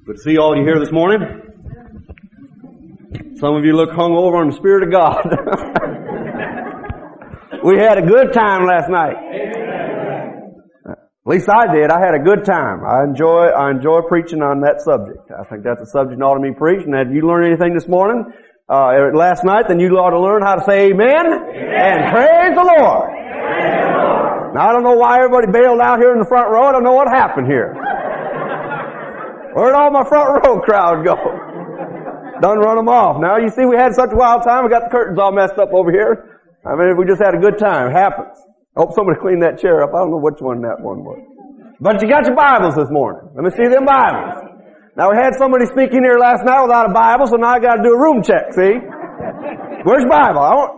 Good to see all of you here this morning. Some of you look hungover in the Spirit of God. We had a good time last night. At least I did. I had a good time. I enjoy preaching on that subject. I think that's a subject that ought to be preached. And if you learned anything this morning, last night, then you ought to learn how to say amen, and praise the Lord. Now I don't know why everybody bailed out here in the front row. I don't know what happened here. Where'd all my front row crowd go? Done run them off. Now you see we had such a wild time. We got the curtains all messed up over here. I mean, we just had a good time. It happens. I hope somebody cleaned that chair up. I don't know which one that one was. But you got your Bibles this morning. Let me see them Bibles. Now we had somebody speaking here last night without a Bible, so now I got to do a room check. See? Where's your Bible?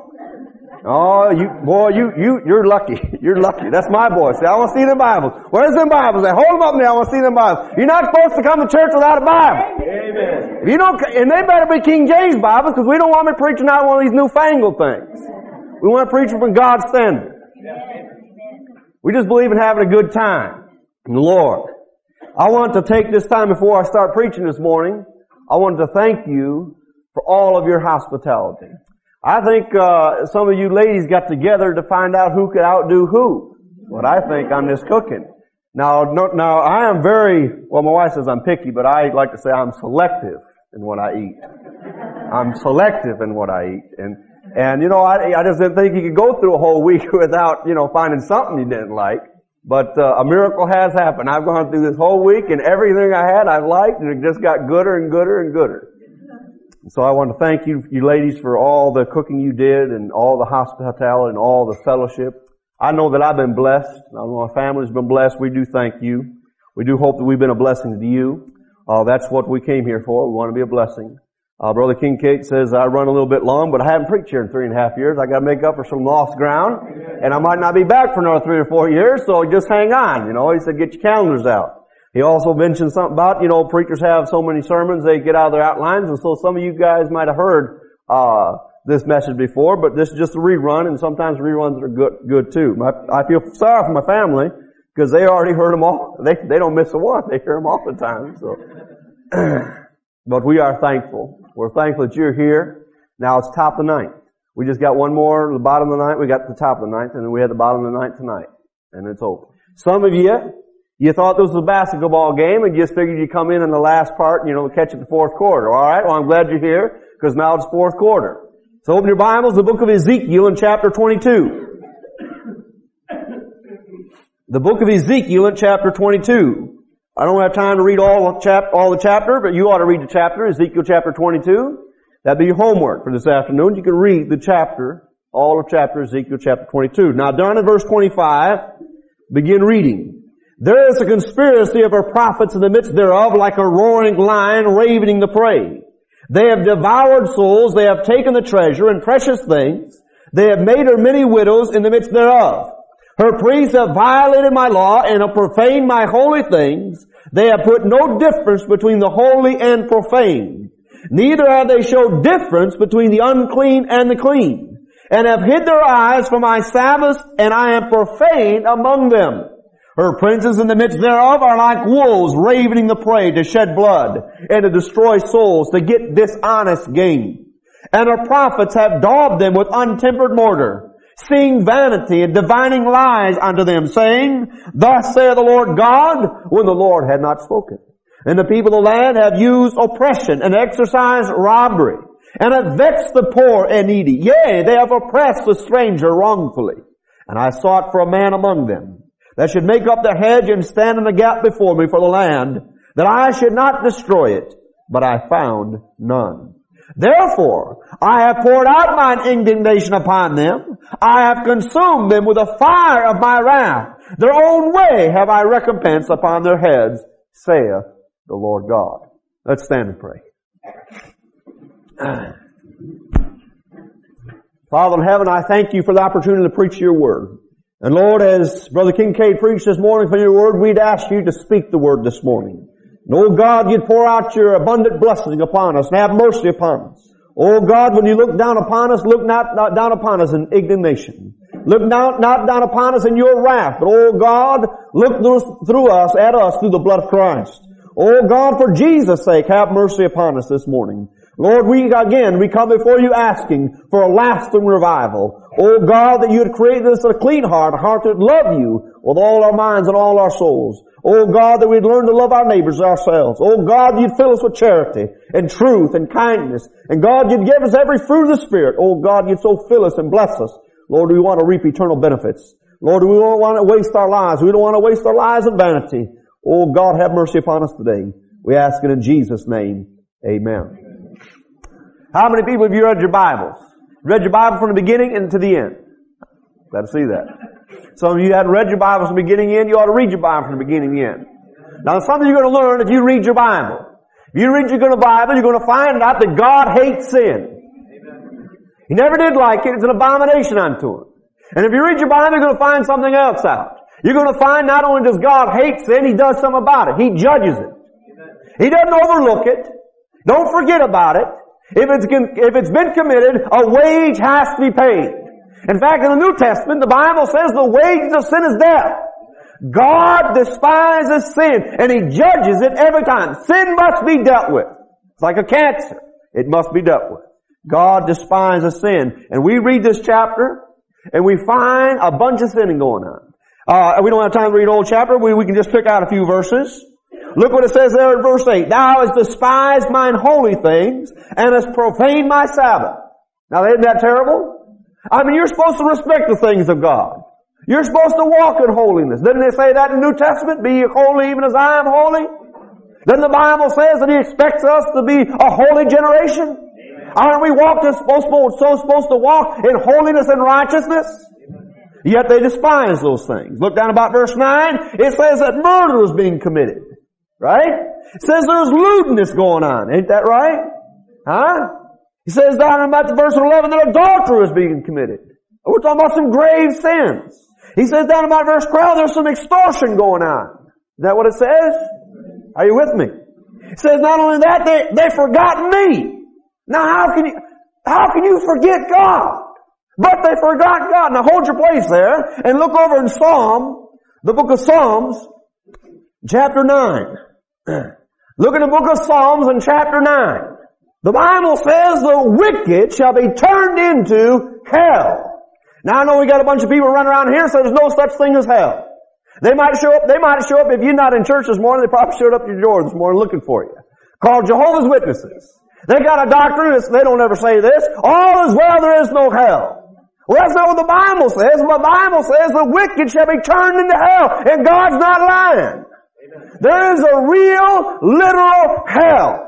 You're lucky. You're lucky. That's my boy. See, I want to see them Bibles. Where's them Bibles? Hold them up there. I want to see them Bibles. You're not supposed to come to church without a Bible. Amen. If you don't, and they better be King James Bibles, because we don't want to be preaching out one of these newfangled things. We want to preach from God's standard. We just believe in having a good time in the Lord. I want to take this time before I start preaching this morning. I wanted to thank you for all of your hospitality. I think some of you ladies got together to find out who could outdo who. What I think on this cooking. Now I am my wife says I'm picky, but I like to say I'm selective in what I eat. I'm selective in what I eat. And you know, I just didn't think you could go through a whole week without, finding something you didn't like. But a miracle has happened. I've gone through this whole week and everything I had I liked, and it just got gooder and gooder and gooder. So I want to thank you ladies for all the cooking you did and all the hospitality and all the fellowship. I know that I've been blessed. I know my family's been blessed. We do thank you. We do hope that we've been a blessing to you. That's what we came here for. We want to be a blessing. Brother Kincaid says I run a little bit long, but I haven't preached here in 3.5 years. I got to make up for some lost ground, and I might not be back for another 3 or 4 years. So just hang on. He said get your calendars out. He also mentioned something about, preachers have so many sermons, they get out of their outlines, and so some of you guys might have heard, this message before, but this is just a rerun, and sometimes reruns are good too. I feel sorry for my family, because they already heard them all. They don't miss a one. They hear them all the time, so. But we are thankful. We're thankful that you're here. Now it's top of the ninth. We just got one more, the bottom of the ninth, we got the top of the ninth, and then we had the bottom of the ninth tonight. And it's over. Some of you thought this was a basketball game and you just figured you'd come in the last part and, catch it the fourth quarter. Alright, well I'm glad you're here, because now it's fourth quarter. So open your Bibles, the book of Ezekiel in chapter 22. The book of Ezekiel in chapter 22. I don't have time to read all the chapter, but you ought to read the chapter, Ezekiel chapter 22. That'd be your homework for this afternoon. You can read the chapter, all of chapter Ezekiel chapter 22. Now down in verse 25, begin reading. There is a conspiracy of her prophets in the midst thereof, like a roaring lion ravening the prey. They have devoured souls, they have taken the treasure and precious things. They have made her many widows in the midst thereof. Her priests have violated my law and have profaned my holy things. They have put no difference between the holy and profane. Neither have they showed difference between the unclean and the clean, and have hid their eyes from my Sabbaths, and I am profane among them. Her princes in the midst thereof are like wolves ravening the prey to shed blood and to destroy souls, to get dishonest gain. And her prophets have daubed them with untempered mortar, seeing vanity and divining lies unto them, saying, Thus saith the Lord God, when the Lord had not spoken. And the people of the land have used oppression and exercised robbery, and have vexed the poor and needy. Yea, they have oppressed the stranger wrongfully. And I sought for a man among them that should make up the hedge and stand in the gap before me for the land, that I should not destroy it, but I found none. Therefore, I have poured out mine indignation upon them. I have consumed them with the fire of my wrath. Their own way have I recompensed upon their heads, saith the Lord God. Let's stand and pray. Father in heaven, I thank you for the opportunity to preach your word. And Lord, as Brother Kincaid preached this morning from your word, we'd ask you to speak the word this morning. And oh God, you'd pour out your abundant blessing upon us and have mercy upon us. Oh God, when you look down upon us, look not down upon us in indignation. Look not down upon us in your wrath, but oh God, look through us, at us, through the blood of Christ. Oh God, for Jesus' sake, have mercy upon us this morning. Lord, we come before you asking for a lasting revival. Oh God, that you had created us a clean heart, a heart that would love you with all our minds and all our souls. Oh God, that we'd learn to love our neighbors ourselves. Oh God, you'd fill us with charity and truth and kindness. And God, you'd give us every fruit of the Spirit. Oh God, you'd so fill us and bless us. Lord, we want to reap eternal benefits. Lord, we don't want to waste our lives. We don't want to waste our lives in vanity. Oh God, have mercy upon us today. We ask it in Jesus' name. Amen. How many people have you read your Bibles? Read your Bible from the beginning and to the end? Glad to see that. Some of you hadn't read your Bible from the beginning to the end. You ought to read your Bible from the beginning to the end. Now, something you're going to learn if you read your Bible. If you read your Bible, you're going to find out that God hates sin. He never did like it. It's an abomination unto Him. And if you read your Bible, you're going to find something else out. You're going to find not only does God hate sin, He does something about it. He judges it. He doesn't overlook it. Don't forget about it. If it's been committed, a wage has to be paid. In fact, in the New Testament, the Bible says the wages of sin is death. God despises sin, and He judges it every time. Sin must be dealt with. It's like a cancer. It must be dealt with. God despises sin. And we read this chapter, and we find a bunch of sinning going on. We don't have time to read the whole chapter. We can just pick out a few verses. Look what it says there in verse 8. Thou hast despised mine holy things, and hast profaned my Sabbath. Now, isn't that terrible? I mean, you're supposed to respect the things of God. You're supposed to walk in holiness. Didn't they say that in the New Testament? Be ye holy even as I am holy? Then the Bible says that He expects us to be a holy generation. Aren't we supposed to walk in holiness and righteousness? Yet they despise those things. Look down about verse 9. It says that murder is being committed. Right? It says there's lewdness going on. Ain't that right? Huh? He says down in about verse 11 that adultery is being committed. We're talking about some grave sins. He says down about verse 12 there's some extortion going on. Is that what it says? Are you with me? It says not only that, they forgot me. Now how can you forget God? But they forgot God. Now hold your place there and look over in the book of Psalms, chapter 9. Look at the book of Psalms in chapter 9. The Bible says the wicked shall be turned into hell. Now I know we got a bunch of people running around here and say there's no such thing as hell. They might show up if you're not in church this morning, they probably showed up at your door this morning looking for you. Called Jehovah's Witnesses. They got a doctrine, they don't ever say this, all is well, there is no hell. Well, that's not what the Bible says. The Bible says the wicked shall be turned into hell, and God's not lying. There is a real, literal hell.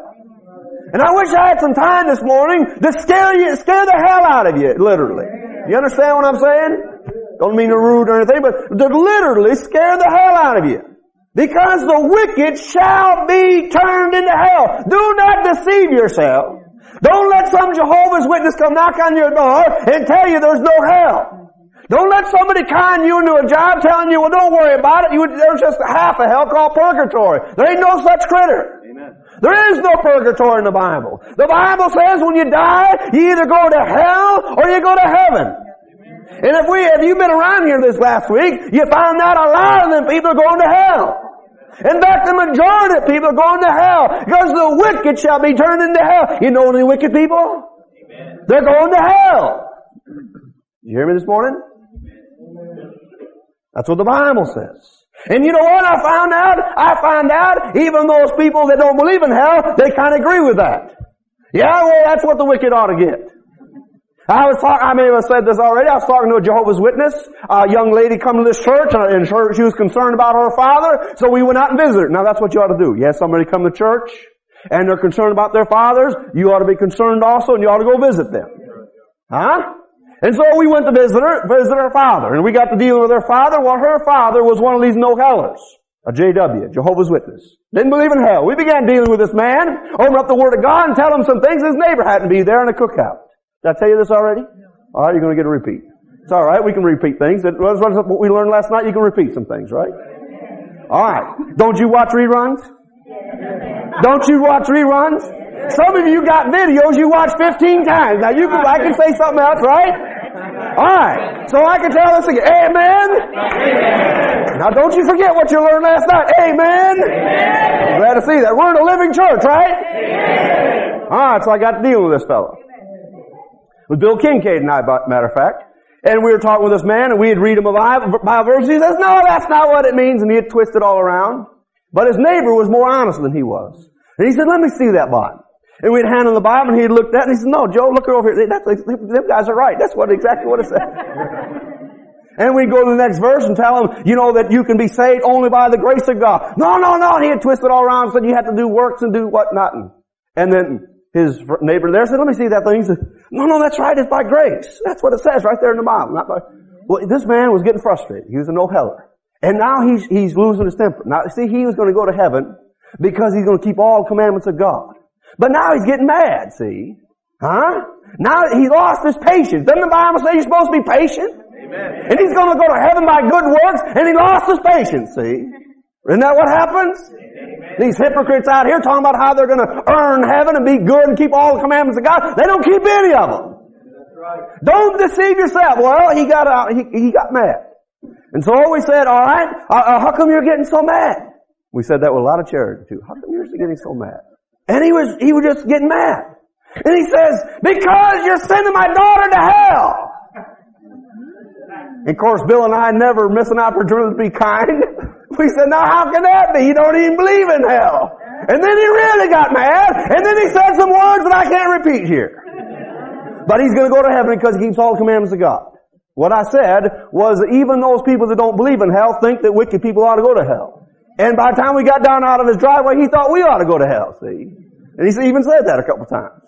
And I wish I had some time this morning to scare the hell out of you, literally. You understand what I'm saying? Don't mean to rude or anything, but to literally scare the hell out of you. Because the wicked shall be turned into hell. Do not deceive yourself. Don't let some Jehovah's Witness come knock on your door and tell you there's no hell. Don't let somebody con you into a job telling you, well, don't worry about it. There's just half a hell called purgatory. There ain't no such critter. Amen. There is no purgatory in the Bible. The Bible says when you die, you either go to hell or you go to heaven. And if you've been around here this last week, you found out a lot of them people are going to hell. In fact, the majority of people are going to hell because the wicked shall be turned into hell. You know any wicked people? Amen. They're going to hell. You hear me this morning? That's what the Bible says. And you know what I found out? I found out even those people that don't believe in hell, they kind of agree with that. Yeah, well, that's what the wicked ought to get. I may have said this already. I was talking to a Jehovah's Witness. A young lady come to this church, and she was concerned about her father, so we went out and visited her. Now that's what you ought to do. You have somebody come to church, and they're concerned about their fathers, you ought to be concerned also, and you ought to go visit them. Huh? And so we went to visit her father, and we got to deal with her father. Well, her father was one of these no-hellers. A JW, Jehovah's Witness. Didn't believe in hell. We began dealing with this man, open up the Word of God, and tell him some things. His neighbor happened to be there in a cookout. Did I tell you this already? All right, you're going to get a repeat. It's all right. We can repeat things. What we learned last night, you can repeat some things, right? All right. Don't you watch reruns? Don't you watch reruns? Some of you got videos you watch 15 times. Now I can say something else, right? All right. So I can tell this again. Amen? Now don't you forget what you learned last night. Amen? Glad to to see that. We're in a living church, right? Amen. Alright, so I got to deal with this fellow. With Bill Kincaid and I, matter of fact. And we were talking with this man, and we had read him a Bible verse. He says, no, that's not what it means, and he had twisted all around. But his neighbor was more honest than he was. And he said, let me see that Bible. And we'd hand him the Bible, and he'd looked at it, and he said, no, Joe, look over here. Them guys are right. That's exactly what it says. And we'd go to the next verse and tell him, you know, that you can be saved only by the grace of God. No. And he had twisted all around and said you had to do works and do whatnot. And then his neighbor there said, let me see that thing. He said, no, that's right. It's by grace. That's what it says right there in the Bible. Not by... Well, this man was getting frustrated. He was a no-heller. And now he's losing his temper. Now, see, he was going to go to heaven because he's going to keep all the commandments of God. But now he's getting mad, see? Huh? Now he lost his patience. Doesn't the Bible say you're supposed to be patient? Amen. And he's going to go to heaven by good works, and he lost his patience, see? Isn't that what happens? Amen. These hypocrites out here talking about how they're going to earn heaven and be good and keep all the commandments of God. They don't keep any of them. That's right. Don't deceive yourself. Well, he got mad. And so we said, all right, how come you're getting so mad? We said that with a lot of charity too. How come you're getting so mad? And he was just getting mad. And he says, because you're sending my daughter to hell. And of course, Bill and I never miss an opportunity to be kind. We said, now how can that be? You don't even believe in hell. And then he really got mad. And then he said some words that I can't repeat here. But he's going to go to heaven because he keeps all the commandments of God. What I said was even those people that don't believe in hell think that wicked people ought to go to hell. And by the time we got down out of his driveway, he thought we ought to go to hell, see? And he even said that a couple times.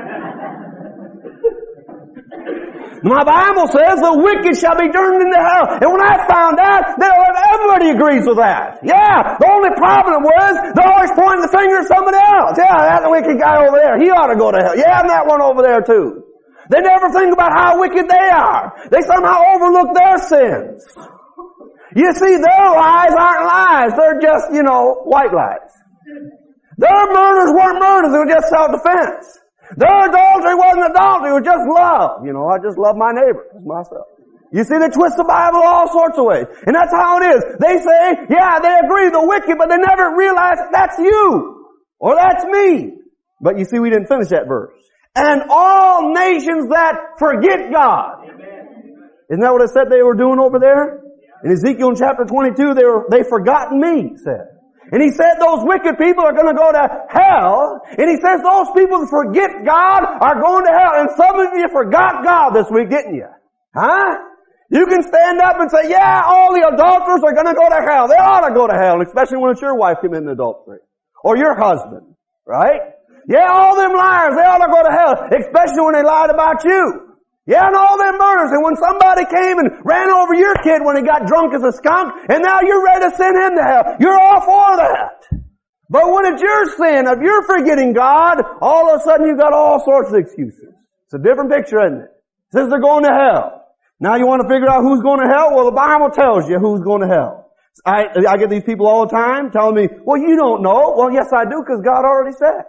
My Bible says the wicked shall be turned into hell. And when I found out, everybody agrees with that. Yeah, the only problem was they're always pointing the finger at somebody else. Yeah, that wicked guy over there, he ought to go to hell. Yeah, and that one over there too. They never think about how wicked they are. They somehow overlook their sins. You see, their lies aren't lies. They're just, white lies. Their murders weren't murders. They were just self-defense. Their adultery wasn't adultery. It was just love. I just love my neighbor as myself. You see, they twist the Bible all sorts of ways. And that's how it is. They say, yeah, they agree, the wicked, but they never realize that's you. Or that's me. But you see, we didn't finish that verse. And all nations that forget God. Isn't that what it said they were doing over there? In Ezekiel chapter 22, they forgotten me, it said. And he said those wicked people are going to go to hell. And he says those people that forget God are going to hell. And some of you forgot God this week, didn't you? Huh? You can stand up and say, yeah, all the adulterers are going to go to hell. They ought to go to hell, especially when it's your wife committing adultery. Or your husband. Right? Yeah, all them liars, they ought to go to hell, especially when they lied about you. Yeah, and all them murders. And when somebody came and ran over your kid when he got drunk as a skunk, and now you're ready to send him to hell. You're all for that. But when it's your sin, if you're forgetting God, all of a sudden you've got all sorts of excuses. It's a different picture, isn't it? It says they're going to hell. Now you want to figure out who's going to hell? Well, the Bible tells you who's going to hell. I get these people all the time telling me, well, you don't know. Well, yes, I do, because God already said.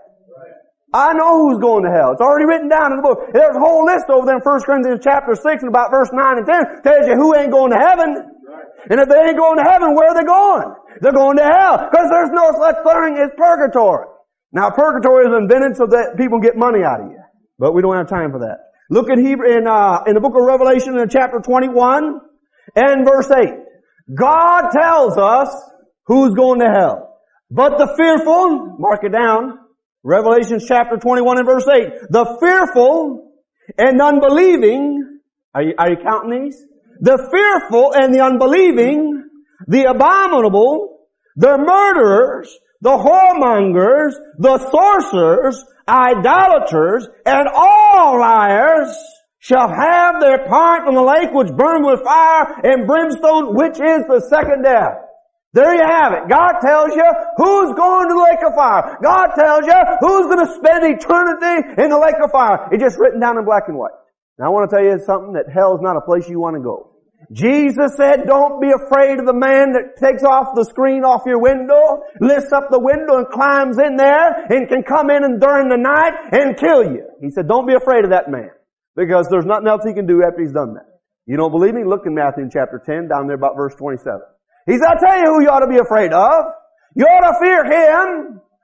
I know who's going to hell. It's already written down in the book. There's a whole list over there in 1 Corinthians chapter 6 and about verse 9 and 10 tells you who ain't going to heaven. And if they ain't going to heaven, where are they going? They're going to hell. Because there's no such thing as purgatory. Now, purgatory is invented so that people get money out of you. But we don't have time for that. Look at in the book of Revelation in chapter 21 and verse 8. God tells us who's going to hell. But the fearful, mark it down, Revelation chapter 21 and verse 8. The fearful and unbelieving, are you counting these? The fearful and the unbelieving, the abominable, the murderers, the whoremongers, the sorcerers, idolaters, and all liars shall have their part in the lake which burns with fire and brimstone, which is the second death. There you have it. God tells you who's going to the lake of fire. God tells you who's going to spend eternity in the lake of fire. It's just written down in black and white. Now I want to tell you something, that hell is not a place you want to go. Jesus said, don't be afraid of the man that takes off the screen off your window, lifts up the window and climbs in there and can come in and during the night and kill you. He said, don't be afraid of that man, because there's nothing else he can do after he's done that. You don't believe me? Look in Matthew chapter 10, down there about verse 27. He said, I'll tell you who you ought to be afraid of. You ought to fear him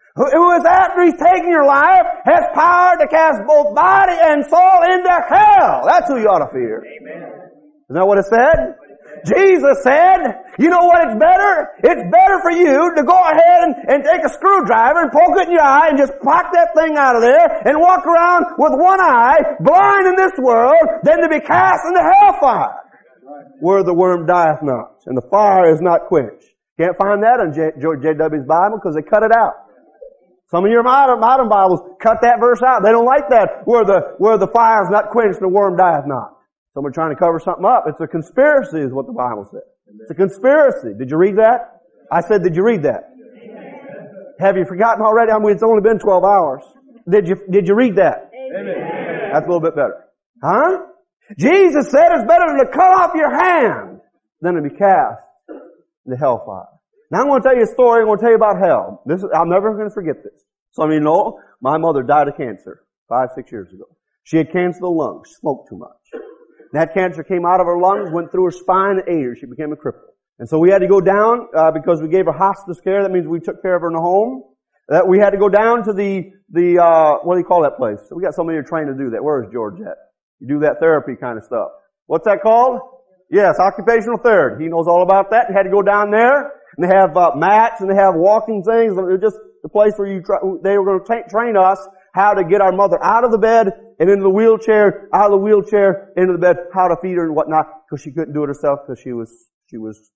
who is after He's taken your life, has power to cast both body and soul into hell. That's who you ought to fear. Amen. Isn't that what it said? Jesus said, you know what it's better? It's better for you to go ahead and take a screwdriver and poke it in your eye and just pop that thing out of there and walk around with one eye, blind in this world, than to be cast into hellfire, where the worm dieth not and the fire is not quenched. Can't find that in J.W.'s Bible because they cut it out. Some of your modern Bibles cut that verse out. They don't like that, where the fire is not quenched and the worm dieth not. Some are trying to cover something up. It's a conspiracy is what the Bible says. It's a conspiracy. Did you read that? I said, did you read that? Amen. Have you forgotten already? I mean, it's only been 12 hours. Did you read that? Amen. That's a little bit better. Huh? Jesus said it's better to cut off your hand than to be cast into hellfire. Now I'm going to tell you a story. I'm going to tell you about hell. I'm never going to forget this. Some of you know, my mother died of cancer 5-6 years ago. She had cancer of the lungs, smoked too much. That cancer came out of her lungs, went through her spine, and ate her. She became a cripple. And so we had to go down, because we gave her hospice care. That means we took care of her in a home. That we had to go down to the what do you call that place? We got somebody here trained to do that. Where is George at? You do that therapy kind of stuff. What's that called? Yes, occupational therapy. He knows all about that. We had to go down there, and they have mats, and they have walking things. It was just the place where they were going to train us how to get our mother out of the bed and into the wheelchair, out of the wheelchair, into the bed, how to feed her and whatnot, because she couldn't do it herself because she was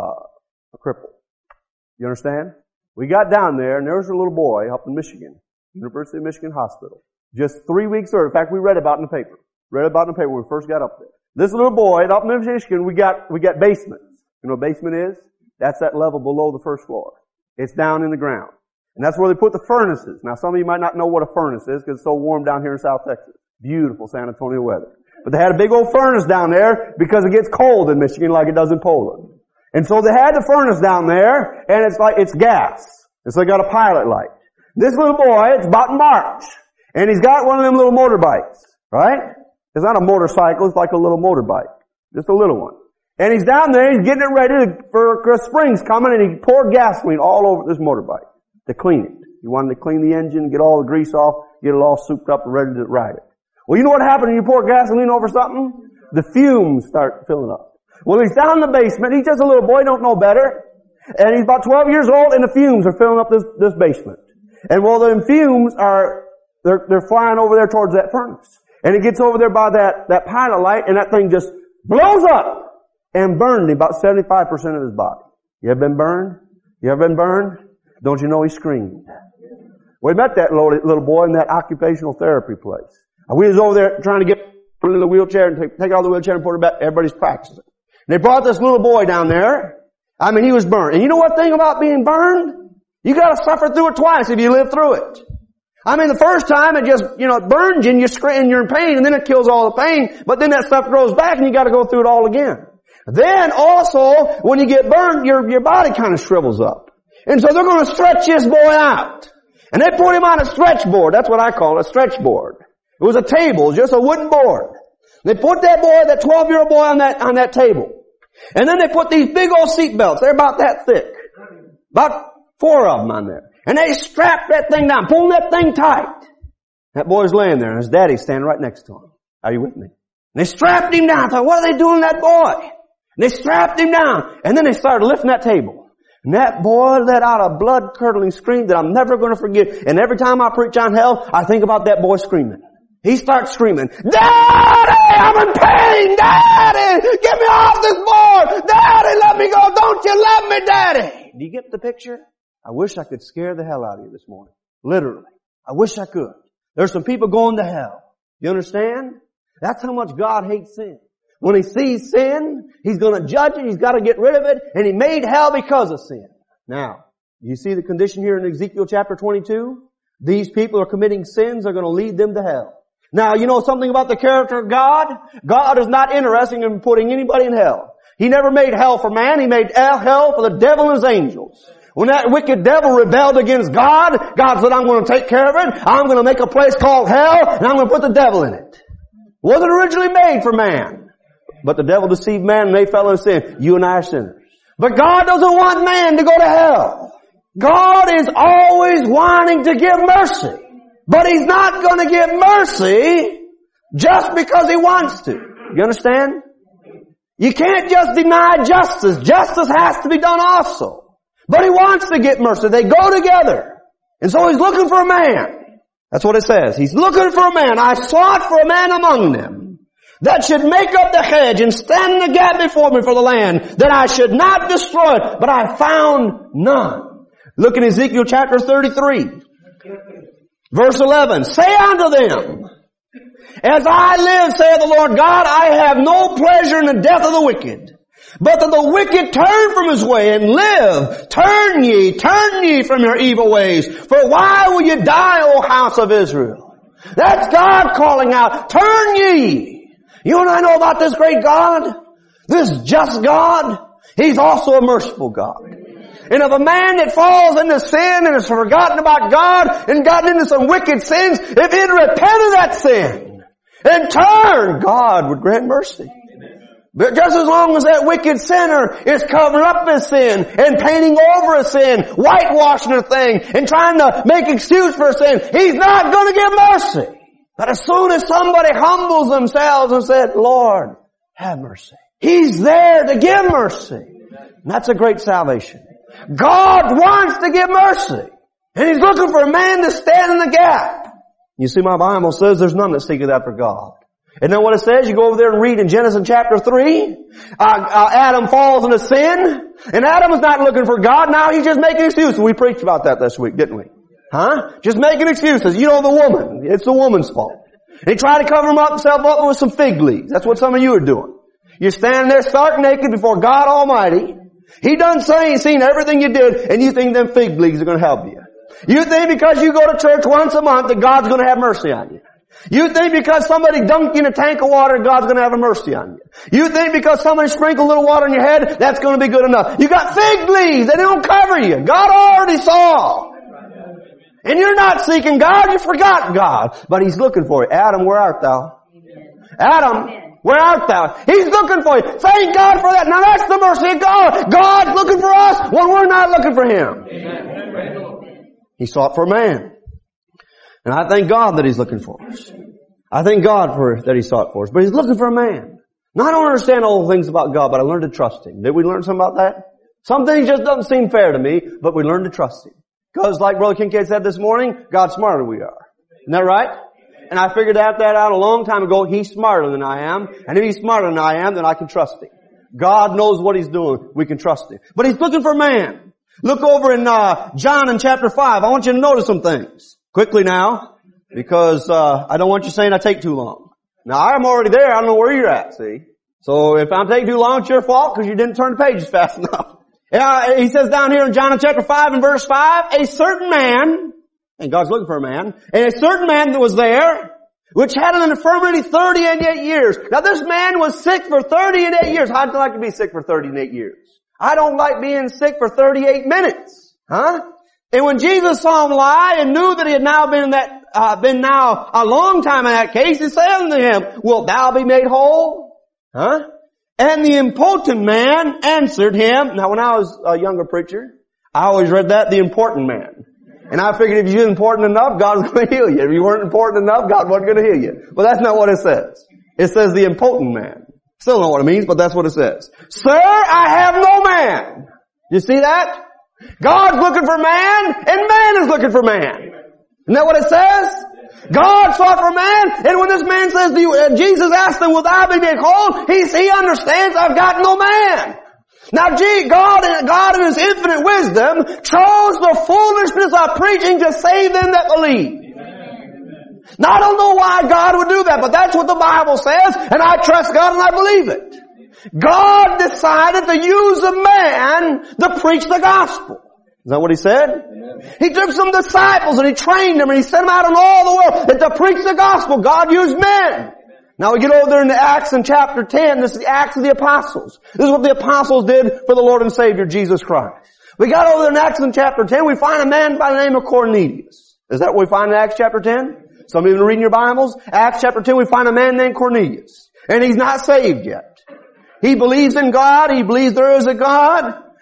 a cripple. You understand? We got down there, and there was a little boy up in Michigan, University of Michigan Hospital, just 3 weeks earlier. In fact, we read about it in the paper. Read about it in the paper when we first got up there. This little boy up in Michigan, we got basements. You know what a basement is? That's that level below the first floor. It's down in the ground. And that's where they put the furnaces. Now, some of you might not know what a furnace is because it's so warm down here in South Texas. Beautiful San Antonio weather. But they had a big old furnace down there because it gets cold in Michigan like it does in Poland. And so they had the furnace down there, and it's gas. And so they got a pilot light. This little boy, it's about March, and he's got one of them little motorbikes, right? It's not a motorcycle, it's like a little motorbike. Just a little one. And he's down there, he's getting it ready for spring's coming, and he poured gasoline all over this motorbike to clean it. He wanted to clean the engine, get all the grease off, get it all souped up and ready to ride it. Well, you know what happened when you pour gasoline over something? The fumes start filling up. Well, he's down in the basement. He's just a little boy, don't know better. And he's about 12 years old, and the fumes are filling up this basement. And well, the fumes they're flying over there towards that furnace. And it gets over there by that pilot light, and that thing just blows up and burned him about 75% of his body. You ever been burned? You ever been burned? Don't you know he screamed? We met that little boy in that occupational therapy place. We was over there trying to get put in the wheelchair and take out the wheelchair and put her back. Everybody's practicing. And they brought this little boy down there. I mean, he was burned. And you know what thing about being burned? You gotta suffer through it twice if you live through it. I mean, the first time it just, it burns you and you scream, you're in pain, and then it kills all the pain, but then that stuff grows back and you gotta go through it all again. Then also, when you get burned, your body kind of shrivels up. And so they're gonna stretch this boy out. And they put him on a stretch board. That's what I call it, a stretch board. It was a table, just a wooden board. They put that 12-year-old boy on that table. And then they put these big old seat belts. They're about that thick. About 4 of them on there. And they strapped that thing down, pulling that thing tight. That boy's laying there and his daddy's standing right next to him. Are you with me? And they strapped him down. I thought, what are they doing to that boy? And they strapped him down. And then they started lifting that table. And that boy let out a blood-curdling scream that I'm never going to forget. And every time I preach on hell, I think about that boy screaming. He starts screaming, "Daddy, I'm in pain! Daddy, get me off this board! Daddy, let me go! Don't you love me, Daddy?" Do you get the picture? I wish I could scare the hell out of you this morning. Literally. I wish I could. There's some people going to hell. You understand? That's how much God hates sin. When He sees sin, He's going to judge it. He's got to get rid of it. And He made hell because of sin. Now, you see the condition here in Ezekiel chapter 22? These people are committing sins that are going to lead them to hell. Now, you know something about the character of God? God is not interested in putting anybody in hell. He never made hell for man. He made hell for the devil and his angels. When that wicked devil rebelled against God, God said, I'm going to take care of it. I'm going to make a place called hell, and I'm going to put the devil in it. It wasn't originally made for man. But the devil deceived man, and they fell into sin. You and I are sinners. But God doesn't want man to go to hell. God is always wanting to give mercy. But He's not going to give mercy just because He wants to. You understand? You can't just deny justice. Justice has to be done also. But He wants to get mercy. They go together. And so He's looking for a man. That's what it says. He's looking for a man. I sought for a man among them that should make up the hedge and stand in the gap before me for the land, that I should not destroy it. But I found none. Look in Ezekiel chapter 33. Verse 11. Say unto them, as I live, saith the Lord God, I have no pleasure in the death of the wicked, but that the wicked turn from his way and live. Turn ye from your evil ways. For why will you die, O house of Israel? That's God calling out, turn ye. You and I know about this great God, this just God. He's also a merciful God. And if a man that falls into sin and has forgotten about God and gotten into some wicked sins, if he'd repent of that sin and turn, God would grant mercy. But just as long as that wicked sinner is covering up his sin and painting over his sin, whitewashing a thing and trying to make excuse for sin, he's not going to give mercy. But as soon as somebody humbles themselves and said, Lord, have mercy, He's there to give mercy. And that's a great salvation. God wants to give mercy. And He's looking for a man to stand in the gap. You see, my Bible says there's none that seeketh after God. Isn't that what it says? You go over there and read in Genesis chapter 3. Adam falls into sin. And Adam is not looking for God. Now he's just making excuses. We preached about that this week, didn't we? Just making excuses. You know, the woman. It's the woman's fault. And he tried to cover himself up with some fig leaves. That's what some of you are doing. You're standing there stark naked before God Almighty. He done seen everything you did, and you think them fig leaves are going to help you. You think because you go to church once a month that God's going to have mercy on you. You think because somebody dunked you in a tank of water, God's going to have mercy on you. You think because somebody sprinkled a little water on your head, that's going to be good enough. You got fig leaves, they don't cover you. God already saw. And you're not seeking God, you forgot God. But He's looking for you. Adam, where art thou? Adam, where art thou? He's looking for you. Thank God for that. Now that's the mercy of God. God's looking for us when we're not looking for Him. He sought for a man. And I thank God that He's looking for us. I thank God that He sought for us. But He's looking for a man. Now I don't understand all the things about God, but I learned to trust Him. Did we learn something about that? Some things just don't seem fair to me, but we learn to trust Him. Because like Brother Kincaid said this morning, God's smarter than we are. Isn't that right? And I figured that out a long time ago. He's smarter than I am. And if He's smarter than I am, then I can trust Him. God knows what He's doing. We can trust Him. But He's looking for a man. Look over in John in chapter 5. I want you to notice some things. Quickly now. Because I don't want you saying I take too long. Now I'm already there. I don't know where you're at, see. So if I'm taking too long, it's your fault because you didn't turn the pages fast enough. He says down here in John chapter 5 and verse 5, a certain man, and God's looking for a man, and a certain man that was there, which had an infirmity 38 years. Now this man was sick for 38 years. How'd you like to be sick for 38 years? I don't like being sick for 38 minutes. And when Jesus saw him lie and knew that he had now been now a long time in that case, he said unto him, wilt thou be made whole? And the impotent man answered him. Now when I was a younger preacher, I always read that, the important man. And I figured if you were important enough, God was going to heal you. If you weren't important enough, God wasn't going to heal you. But that's not what it says. It says the impotent man. Still don't know what it means, but that's what it says. Sir, I have no man. You see that? God's looking for man, and man is looking for man. Isn't that what it says? God sought for man, and when this man says to you, Jesus asked him, will thou be made whole? He understands I've got no man. Now God in His infinite wisdom chose the foolishness of preaching to save them that believe. Now I don't know why God would do that, but that's what the Bible says, and I trust God and I believe it. God decided to use a man to preach the gospel. Is that what He said? Amen. He took some disciples and He trained them and He sent them out in all the world and to preach the gospel. God used men. Now we get over there in the Acts in chapter 10. This is the Acts of the Apostles. This is what the apostles did for the Lord and Savior Jesus Christ. We got over there in Acts in chapter 10. We find a man by the name of Cornelius. Is that what we find in Acts chapter 10? Some of you have been reading your Bibles. Acts chapter 10, we find a man named Cornelius. And he's not saved yet. He believes in God. He believes there is a God.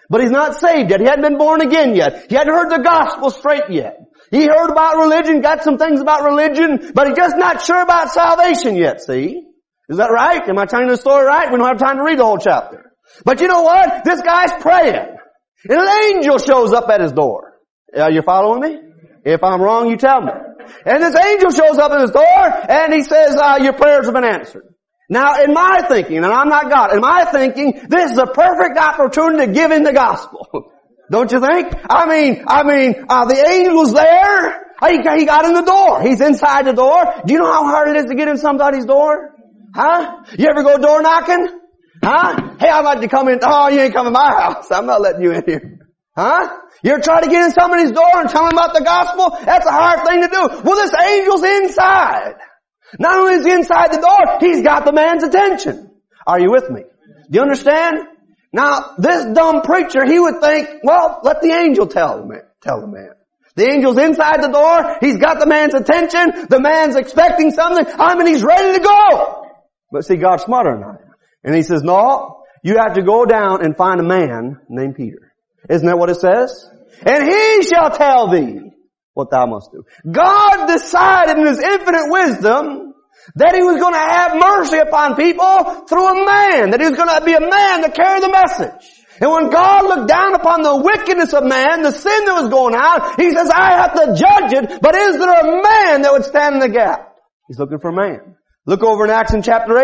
But he's not saved yet. He hadn't been born again yet. He hadn't heard the gospel straight yet. He heard about religion, got some things about religion, but he's just not sure about salvation yet, see? Is that right? Am I telling the story right? We don't have time to read the whole chapter. But you know what? This guy's praying. And an angel shows up at his door. Are you following me? If I'm wrong, you tell me. And this angel shows up at his door, and he says, your prayers have been answered. Now, in my thinking, and I'm not God, in my thinking, this is a perfect opportunity to give him the gospel. Don't you think? I mean, the angel's there. He got in the door. He's inside the door. Do you know how hard it is to get in somebody's door? Huh? You ever go door knocking? Huh? Hey, I'd like to come in. Oh, you ain't coming to my house. I'm not letting you in here. Huh? You ever try to get in somebody's door and tell them about the gospel? That's a hard thing to do. Well, this angel's inside. Not only is he inside the door, he's got the man's attention. Are you with me? Do you understand? Now, this dumb preacher, he would think, well, let the angel tell the man. The angel's inside the door. He's got the man's attention. The man's expecting something. He's ready to go. But see, God's smarter than I am. And he says, no, you have to go down and find a man named Peter. Isn't that what it says? And he shall tell thee what thou must do. God decided in his infinite wisdom that he was going to have mercy upon people through a man. That he was going to be a man to carry the message. And when God looked down upon the wickedness of man, the sin that was going out, he says, I have to judge it, but is there a man that would stand in the gap? He's looking for a man. Look over in Acts in chapter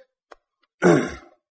8.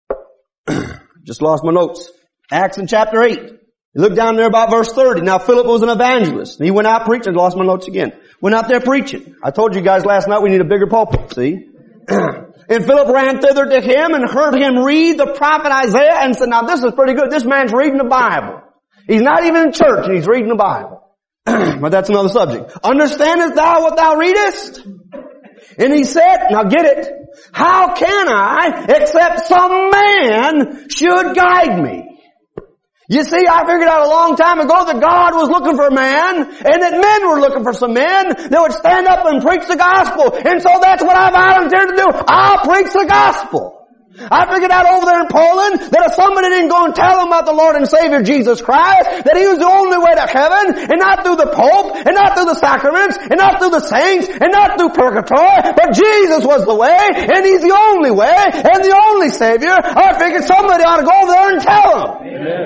Just lost my notes. Acts in chapter 8. You look down there about verse 30. Now Philip was an evangelist. He went out preaching. Lost my notes again. Went out there preaching. I told you guys last night we need a bigger pulpit, see? And Philip ran thither to him and heard him read the prophet Isaiah and said, now this is pretty good. This man's reading the Bible. He's not even in church and he's reading the Bible. But that's another subject. Understandest thou what thou readest? And he said, now get it, how can I except some man should guide me? You see, I figured out a long time ago that God was looking for a man, and that men were looking for some men that would stand up and preach the gospel. And so that's what I volunteered to do. I'll preach the gospel. I figured out over there in Poland that if somebody didn't go and tell them about the Lord and Savior Jesus Christ, that He was the only way to heaven, and not through the Pope, and not through the sacraments, and not through the saints, and not through purgatory, but Jesus was the way, and He's the only way, and the only Savior. I figured somebody ought to go over there and tell them. Amen.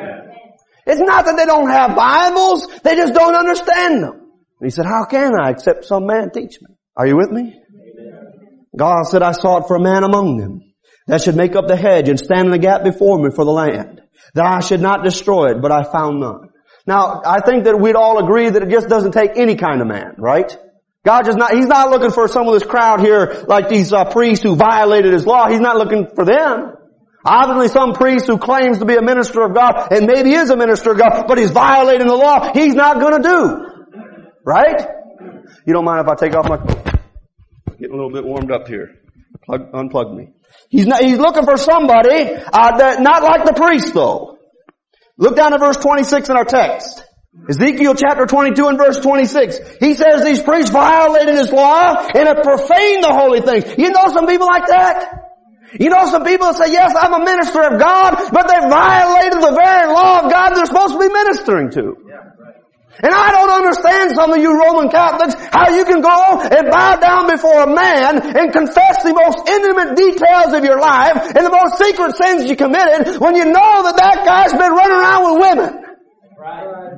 It's not that they don't have Bibles, they just don't understand them. And he said, how can I except some man teach me? Are you with me? Amen. God said, I sought for a man among them that should make up the hedge and stand in the gap before me for the land, that I should not destroy it, but I found none. Now, I think that we'd all agree that it just doesn't take any kind of man, right? He's not looking for some of this crowd here like these priests who violated His law. He's not looking for them. Obviously some priest who claims to be a minister of God and maybe is a minister of God, but he's violating the law, he's not going to do. Right? You don't mind if I take off my coat? Getting a little bit warmed up here. Unplug me. He's looking for somebody that not like the priest though. Look down at verse 26 in our text. Ezekiel chapter 22 and verse 26. He says these priests violated His law and have profaned the holy things. You know some people like that? You know some people that say, yes, I'm a minister of God, but they violated the very law of God they're supposed to be ministering to. And I don't understand some of you Roman Catholics, how you can go and bow down before a man and confess the most intimate details of your life and the most secret sins you committed when you know that that guy's been running around with women. Right.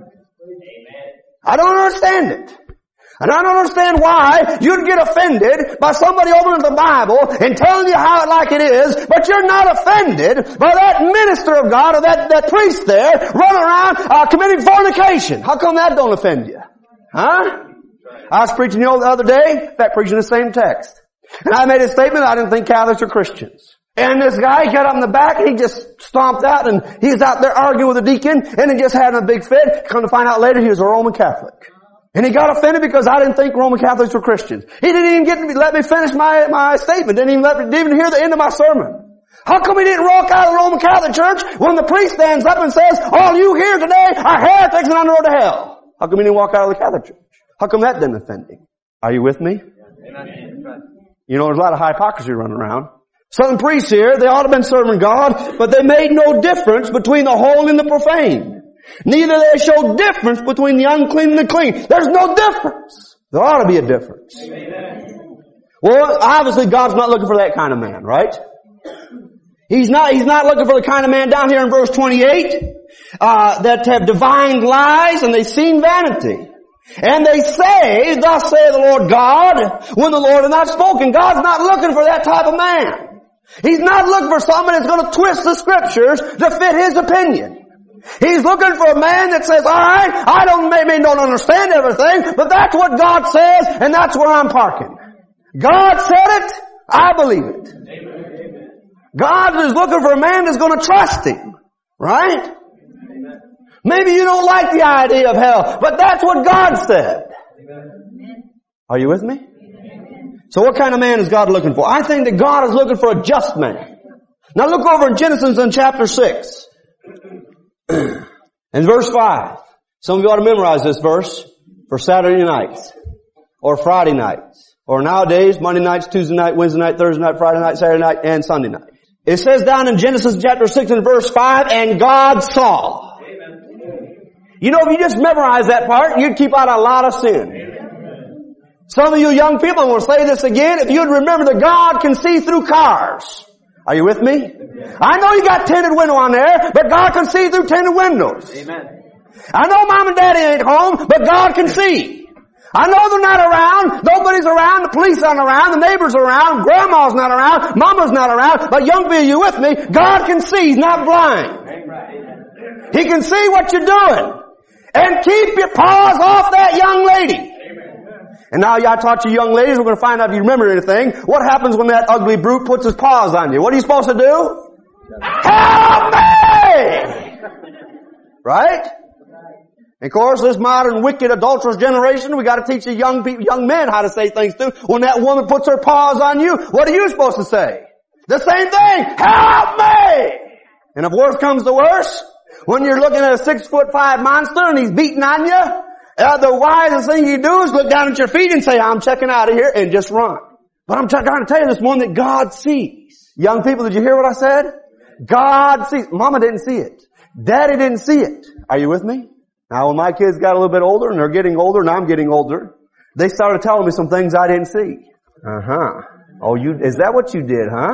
I don't understand it. And I don't understand why you'd get offended by somebody opening the Bible and telling you how it like it is, but you're not offended by that minister of God or that priest there running around committing fornication. How come that don't offend you? Huh? I was preaching the other day, in fact, preaching the same text. And I made a statement, I didn't think Catholics are Christians. And this guy got up in the back and he just stomped out and he's out there arguing with the deacon and he just had a big fit. Come to find out later he was a Roman Catholic. And he got offended because I didn't think Roman Catholics were Christians. He didn't even let me finish my statement. Didn't even hear the end of my sermon. How come he didn't walk out of the Roman Catholic Church when the priest stands up and says, all you here today are heretics and on the road to hell? How come he didn't walk out of the Catholic Church? How come that didn't offend him? Are you with me? You know, there's a lot of hypocrisy running around. Southern priests here, they ought to have been serving God, but they made no difference between the holy and the profane. Neither they show difference between the unclean and the clean. There's no difference. There ought to be a difference. Amen. Well, obviously God's not looking for that kind of man, right? He's not looking for the kind of man down here in verse 28, that have divined lies and they've seen vanity. And they say, thus saith the Lord God, when the Lord has not spoken. God's not looking for that type of man. He's not looking for someone that's going to twist the scriptures to fit his opinion. He's looking for a man that says, alright, I maybe don't understand everything, but that's what God says, and that's where I'm parking. God said it, I believe it. Amen. God is looking for a man that's going to trust him. Right? Amen. Maybe you don't like the idea of hell, but that's what God said. Amen. Are you with me? Amen. So what kind of man is God looking for? I think that God is looking for a just man. Now look over in Genesis in chapter 6. In verse 5. Some of you ought to memorize this verse for Saturday nights or Friday nights or nowadays Monday nights, Tuesday night, Wednesday night, Thursday night, Friday night, Saturday night, and Sunday night. It says down in Genesis chapter 6 and verse 5, and God saw. Amen. You know, if you just memorize that part, you'd keep out a lot of sin. Amen. Some of you young people, and we'll say this again, if you'd remember that God can see through cars. Are you with me? Amen. I know you got tinted window on there, but God can see through tinted windows. Amen. I know mom and daddy ain't home, but God can see. I know they're not around, nobody's around, the police aren't around, the neighbors are around, grandma's not around, mama's not around, but young people, you with me? God can see, He's not blind. He can see what you're doing. And keep your paws off that young lady. And now I taught you young ladies, we're going to find out if you remember anything. What happens when that ugly brute puts his paws on you? What are you supposed to do? Help me! Right? And of course, this modern wicked adulterous generation, we got to teach the young men how to say things too. When that woman puts her paws on you, what are you supposed to say? The same thing. Help me! And if worse comes to worse, when you're looking at a 6'5" monster and he's beating on you, the wisest thing you do is look down at your feet and say, I'm checking out of here, and just run. But I'm trying to tell you this morning that God sees. Young people, did you hear what I said? God sees. Mama didn't see it. Daddy didn't see it. Are you with me? Now when my kids got a little bit older, and they're getting older, and I'm getting older, they started telling me some things I didn't see. Oh, is that what you did, huh?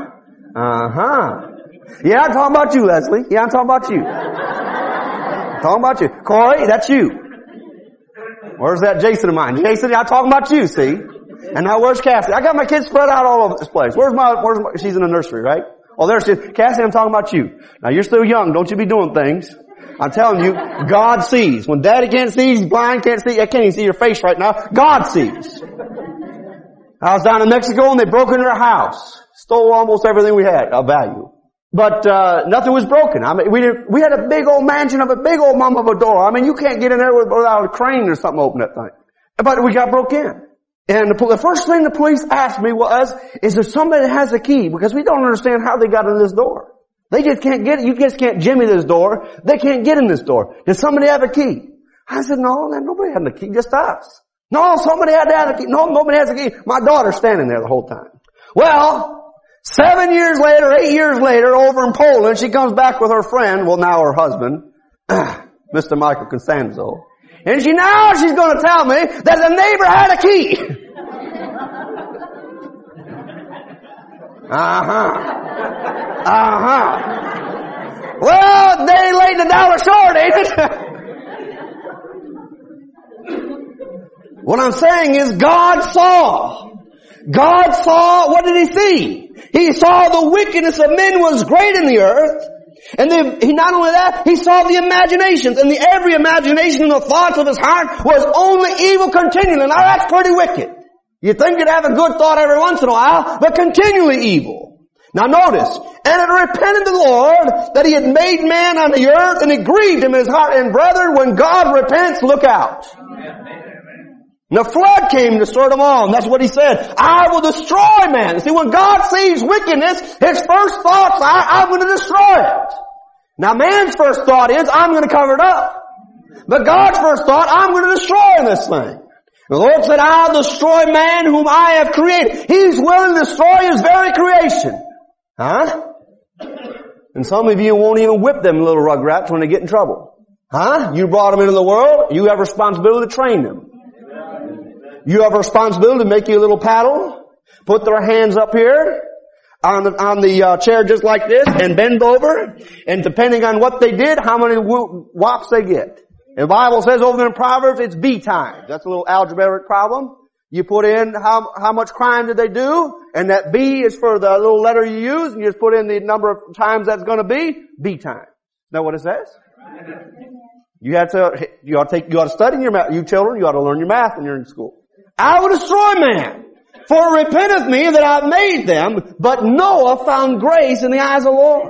Yeah, I'm talking about you, Leslie. Yeah, I'm talking about you. I'm talking about you. Corey, that's you. Where's that Jason of mine? Jason, I'm talking about you, see? And now where's Cassie? I got my kids spread out all over this place. Where's my, she's in the nursery, right? Oh, there she is. Cassie, I'm talking about you. Now you're still young. Don't you be doing things. I'm telling you, God sees. When daddy can't see, he's blind, can't see, I can't even see your face right now. God sees. I was down in Mexico and they broke into our house. Stole almost everything we had of value. But, nothing was broken. I mean, we had a big old mansion of a big old mama of a door. I mean, you can't get in there without a crane or something to open that thing. But we got broke in. And the first thing the police asked me was, is there somebody that has a key? Because we don't understand how they got in this door. They just can't get it. You just can't jimmy this door. They can't get in this door. Does somebody have a key? I said, no, nobody had a key, just us. No, somebody had to have a key. No, nobody has a key. My daughter's standing there the whole time. Well, 7 years later, 8 years later, over in Poland, she comes back with her friend, well now her husband, Mr. Michael Constanzo. And she's going to tell me that the neighbor had a key. Well, they laid the dollar short, ain't it? What I'm saying is God saw. God saw, what did He see? He saw the wickedness of men was great in the earth. And he not only that, He saw the imaginations. And every imagination and the thoughts of his heart was only evil continually. Now that's pretty wicked. You'd think you'd have a good thought every once in a while, but continually evil. Now notice, and it repented the Lord that He had made man on the earth, and it grieved Him in His heart. And brethren, when God repents, look out. And the flood came to destroy them all. And that's what He said. I will destroy man. See, when God sees wickedness, His first thoughts are, I'm going to destroy it. Now man's first thought is, I'm going to cover it up. But God's first thought, I'm going to destroy this thing. The Lord said, I'll destroy man whom I have created. He's willing to destroy His very creation. Huh? And some of you won't even whip them little rugrats when they get in trouble. Huh? You brought them into the world. You have a responsibility to train them. You have a responsibility to make you a little paddle, put their hands up here on the chair just like this, and bend over. And depending on what they did, how many whops they get. And the Bible says over there in Proverbs, it's B times. That's a little algebraic problem. You put in how much crime did they do, and that B is for the little letter you use, and you just put in the number of times that's going to be, B times. Know what it says? You ought to study your math. You children, you ought to learn your math when you're in school. I will destroy man, for it repenteth me that I made them, but Noah found grace in the eyes of the Lord.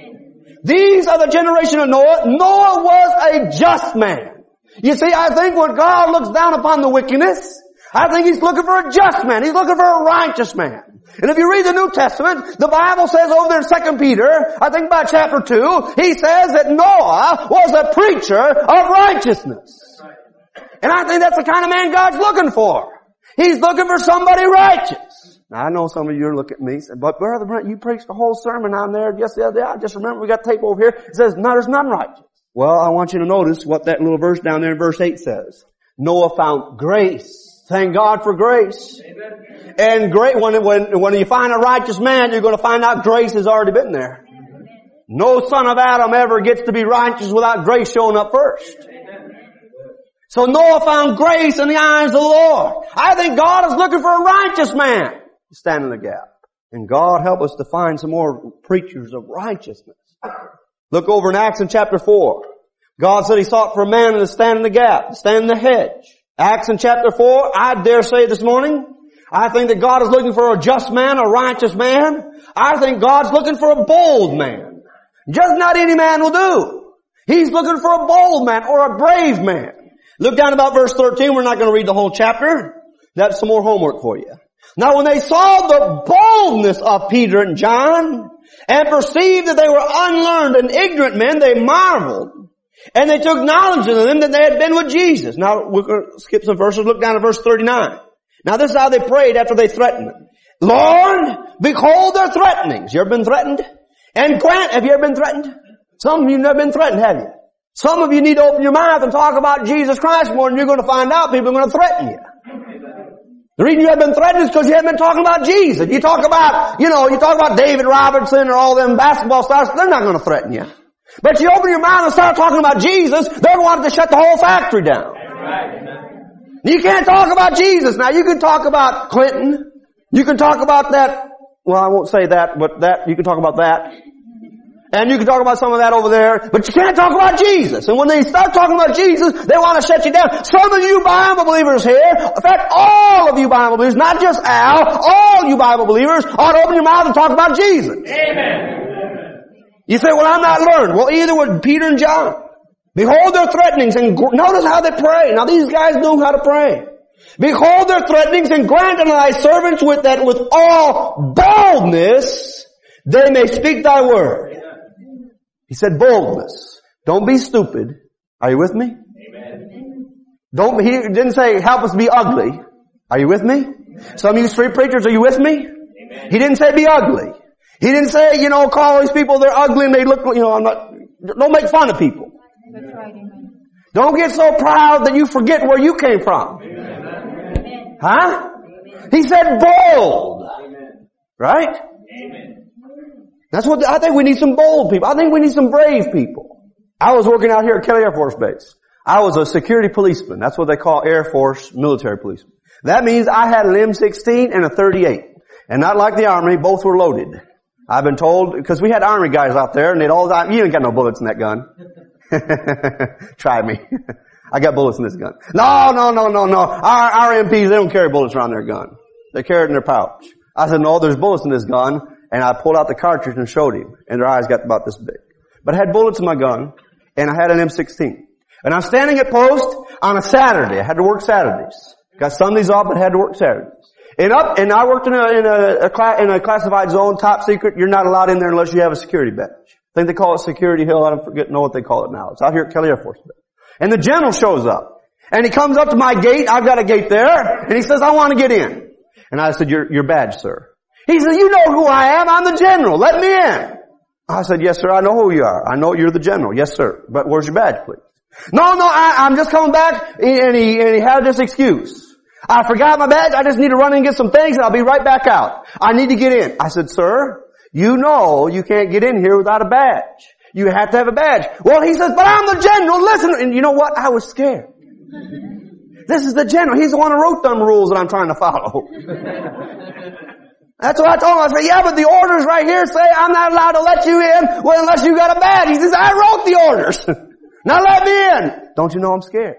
These are the generation of Noah. Noah was a just man. You see, I think when God looks down upon the wickedness, I think He's looking for a just man. He's looking for a righteous man. And if you read the New Testament, the Bible says over there in 2 Peter, I think by chapter 2, he says that Noah was a preacher of righteousness. And I think that's the kind of man God's looking for. He's looking for somebody righteous. Now I know some of you are looking at me and say, but Brother Brent, you preached a whole sermon on there just the other day. I just remember we got tape over here. It says, no, there's none righteous. Well, I want you to notice what that little verse down there in verse 8 says. Noah found grace. Thank God for grace. Amen. And great, when you find a righteous man, you're going to find out grace has already been there. Amen. No son of Adam ever gets to be righteous without grace showing up first. Amen. So Noah found grace in the eyes of the Lord. I think God is looking for a righteous man to stand in the gap. And God help us to find some more preachers of righteousness. Look over in Acts in chapter 4. God said He sought for a man to stand in the gap, to stand in the hedge. Acts in chapter 4, I dare say this morning, I think that God is looking for a just man, a righteous man. I think God's looking for a bold man. Just not any man will do. He's looking for a bold man or a brave man. Look down about verse 13. We're not going to read the whole chapter. That's some more homework for you. Now when they saw the boldness of Peter and John and perceived that they were unlearned and ignorant men, they marveled. And they took knowledge of them that they had been with Jesus. Now, we're going to skip some verses. Look down at verse 39. Now, this is how they prayed after they threatened them. Lord, behold their threatenings. You ever been threatened? And grant, have you ever been threatened? Some of you have never been threatened, have you? Some of you need to open your mouth and talk about Jesus Christ more, and you're going to find out people are going to threaten you. The reason you haven't been threatened is because you haven't been talking about Jesus. You talk about David Robertson or all them basketball stars, they're not going to threaten you. But you open your mouth and start talking about Jesus, they're wanting to shut the whole factory down. You can't talk about Jesus. Now you can talk about Clinton. You can talk about that. Well, I won't say that, but that, you can talk about that. And you can talk about some of that over there, but you can't talk about Jesus. And when they start talking about Jesus, they want to shut you down. Some of you Bible believers here, in fact, all of you Bible believers, not just Al, all you Bible believers ought to open your mouth and talk about Jesus. Amen. You say, well, I'm not learned. Well, either with Peter and John. Behold their threatenings, and notice how they pray. Now these guys know how to pray. Behold their threatenings, and grant unto thy servants with all boldness they may speak thy word. He said boldness. Don't be stupid. Are you with me? Amen. He didn't say help us be ugly. Are you with me? Some of you street preachers, are you with me? Amen. He didn't say be ugly. He didn't say, call these people, they're ugly and they look, don't make fun of people. That's right, amen. Don't get so proud that you forget where you came from. Amen. Huh? Amen. He said bold. Amen. Right? Amen. That's what, I think we need some bold people. I think we need some brave people. I was working out here at Kelly Air Force Base. I was a security policeman. That's what they call Air Force military policeman. That means I had an M16 and a 38. And not like the Army, both were loaded. I've been told, because we had Army guys out there, and they'd all die. You ain't got no bullets in that gun. Try me. I got bullets in this gun. No. Our MPs, they don't carry bullets around their gun. They carry it in their pouch. I said, no, there's bullets in this gun. And I pulled out the cartridge and showed him. And their eyes got about this big. But I had bullets in my gun, and I had an M16. And I'm standing at post on a Saturday. I had to work Saturdays. Got Sundays off, but had to work Saturdays. And I worked in a classified zone, top secret. You're not allowed in there unless you have a security badge. I think they call it Security Hill. I don't know what they call it now. It's out here at Kelly Air Force Base. And the general shows up. And he comes up to my gate. I've got a gate there. And he says, I want to get in. And I said, your badge, sir. He said, you know who I am. I'm the general. Let me in. I said, yes, sir. I know who you are. I know you're the general. Yes, sir. But where's your badge, please? No, I'm just coming back. And he had this excuse. I forgot my badge. I just need to run in and get some things and I'll be right back out. I need to get in. I said, sir, you know you can't get in here without a badge. You have to have a badge. Well, he says, but I'm the general. Listen. And you know what? I was scared. This is the general. He's the one who wrote them rules that I'm trying to follow. That's what I told him. I said, yeah, but the orders right here say I'm not allowed to let you in well, unless you got a badge. He says, I wrote the orders. Now let me in. Don't you know I'm scared?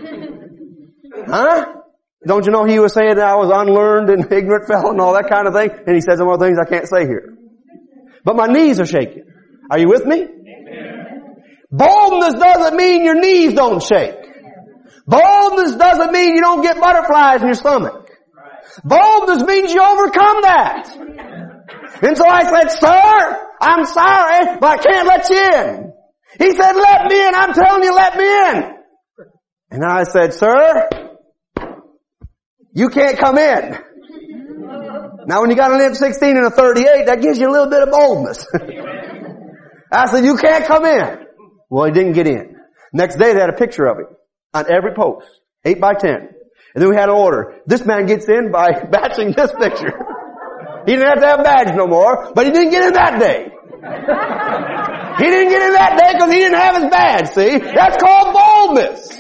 Huh? Don't you know he was saying that I was unlearned and ignorant fellow and all that kind of thing? And he said some other things I can't say here. But my knees are shaking. Are you with me? Boldness doesn't mean your knees don't shake. Boldness doesn't mean you don't get butterflies in your stomach. Boldness means you overcome that. And so I said, sir, I'm sorry, but I can't let you in. He said, let me in. I'm telling you, let me in. And I said, sir, you can't come in. Now when you got an M16 and a 38, that gives you a little bit of boldness. I said, you can't come in. Well, he didn't get in. Next day they had a picture of him on every post, 8 by 10. And then we had an order. This man gets in by batching this picture. He didn't have to have a badge no more, but he didn't get in that day. He didn't get in that day because he didn't have his badge, see? That's called boldness.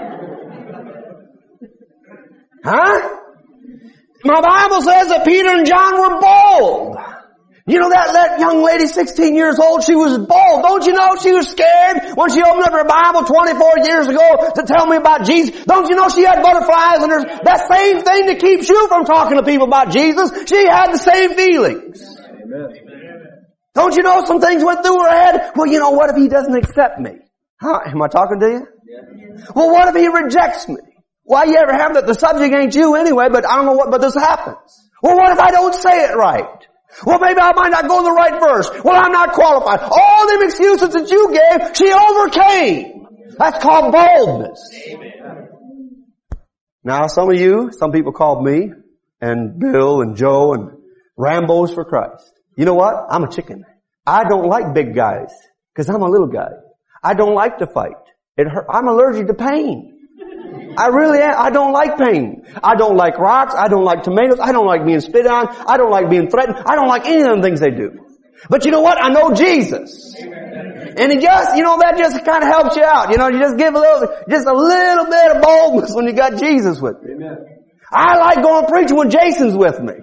Huh? My Bible says that Peter and John were bold. You know that young lady, 16 years old, she was bold. Don't you know she was scared when she opened up her Bible 24 years ago to tell me about Jesus? Don't you know she had butterflies in her? That same thing that keeps you from talking to people about Jesus, she had the same feelings. Amen. Don't you know some things went through her head? Well, you know, what if he doesn't accept me? Huh? Am I talking to you? Yeah. Well, what if he rejects me? Why you ever have that? The subject ain't you anyway, but I don't know but this happens. Well, what if I don't say it right? Well, maybe I might not go in the right verse. Well, I'm not qualified. All them excuses that you gave, she overcame. That's called boldness. Amen. Now, some people called me and Bill and Joe and Rambos for Christ. You know what? I'm a chicken. I don't like big guys because I'm a little guy. I don't like to fight. It hurt. I'm allergic to pain. I really am. I don't like pain. I don't like rocks. I don't like tomatoes. I don't like being spit on. I don't like being threatened. I don't like any of them things they do. But you know what? I know Jesus. And that just kind of helps you out. You know, you just give just a little bit of boldness when you got Jesus with you. I like going preaching when Jason's with me.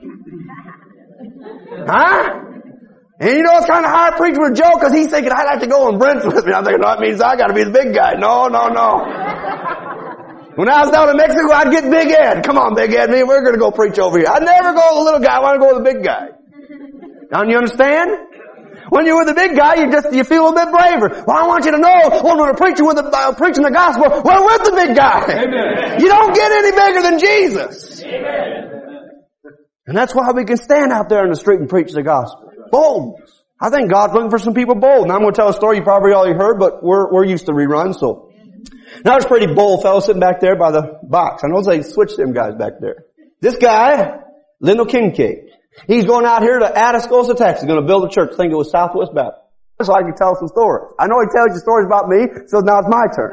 Huh? And you know, it's kind of hard preaching with Joe because he's thinking, I'd like to go when Brent's with me. I'm thinking, no, that means I got to be the big guy. No. When I was down in Mexico, I'd get Big Ed. Come on, Big Ed, man, we're going to go preach over here. I'd never go with the little guy. I want to go with the big guy. Now, you understand? When you're with the big guy, you feel a little bit braver. Well, I want you to know, when we're preaching preaching the gospel, we're with the big guy. Amen. You don't get any bigger than Jesus. Amen. And that's why we can stand out there in the street and preach the gospel. Boldness. I think God's looking for some people bold. Now I'm going to tell a story you probably already heard, but we're used to reruns, so. Now there's a pretty bold fellow sitting back there by the box. I know they switched them guys back there. This guy, Lindell Kincaid, he's going out here to Atascosa, Texas, going to build a church. I think it was Southwest Baptist. So I can tell some stories. I know he tells you stories about me, so now it's my turn.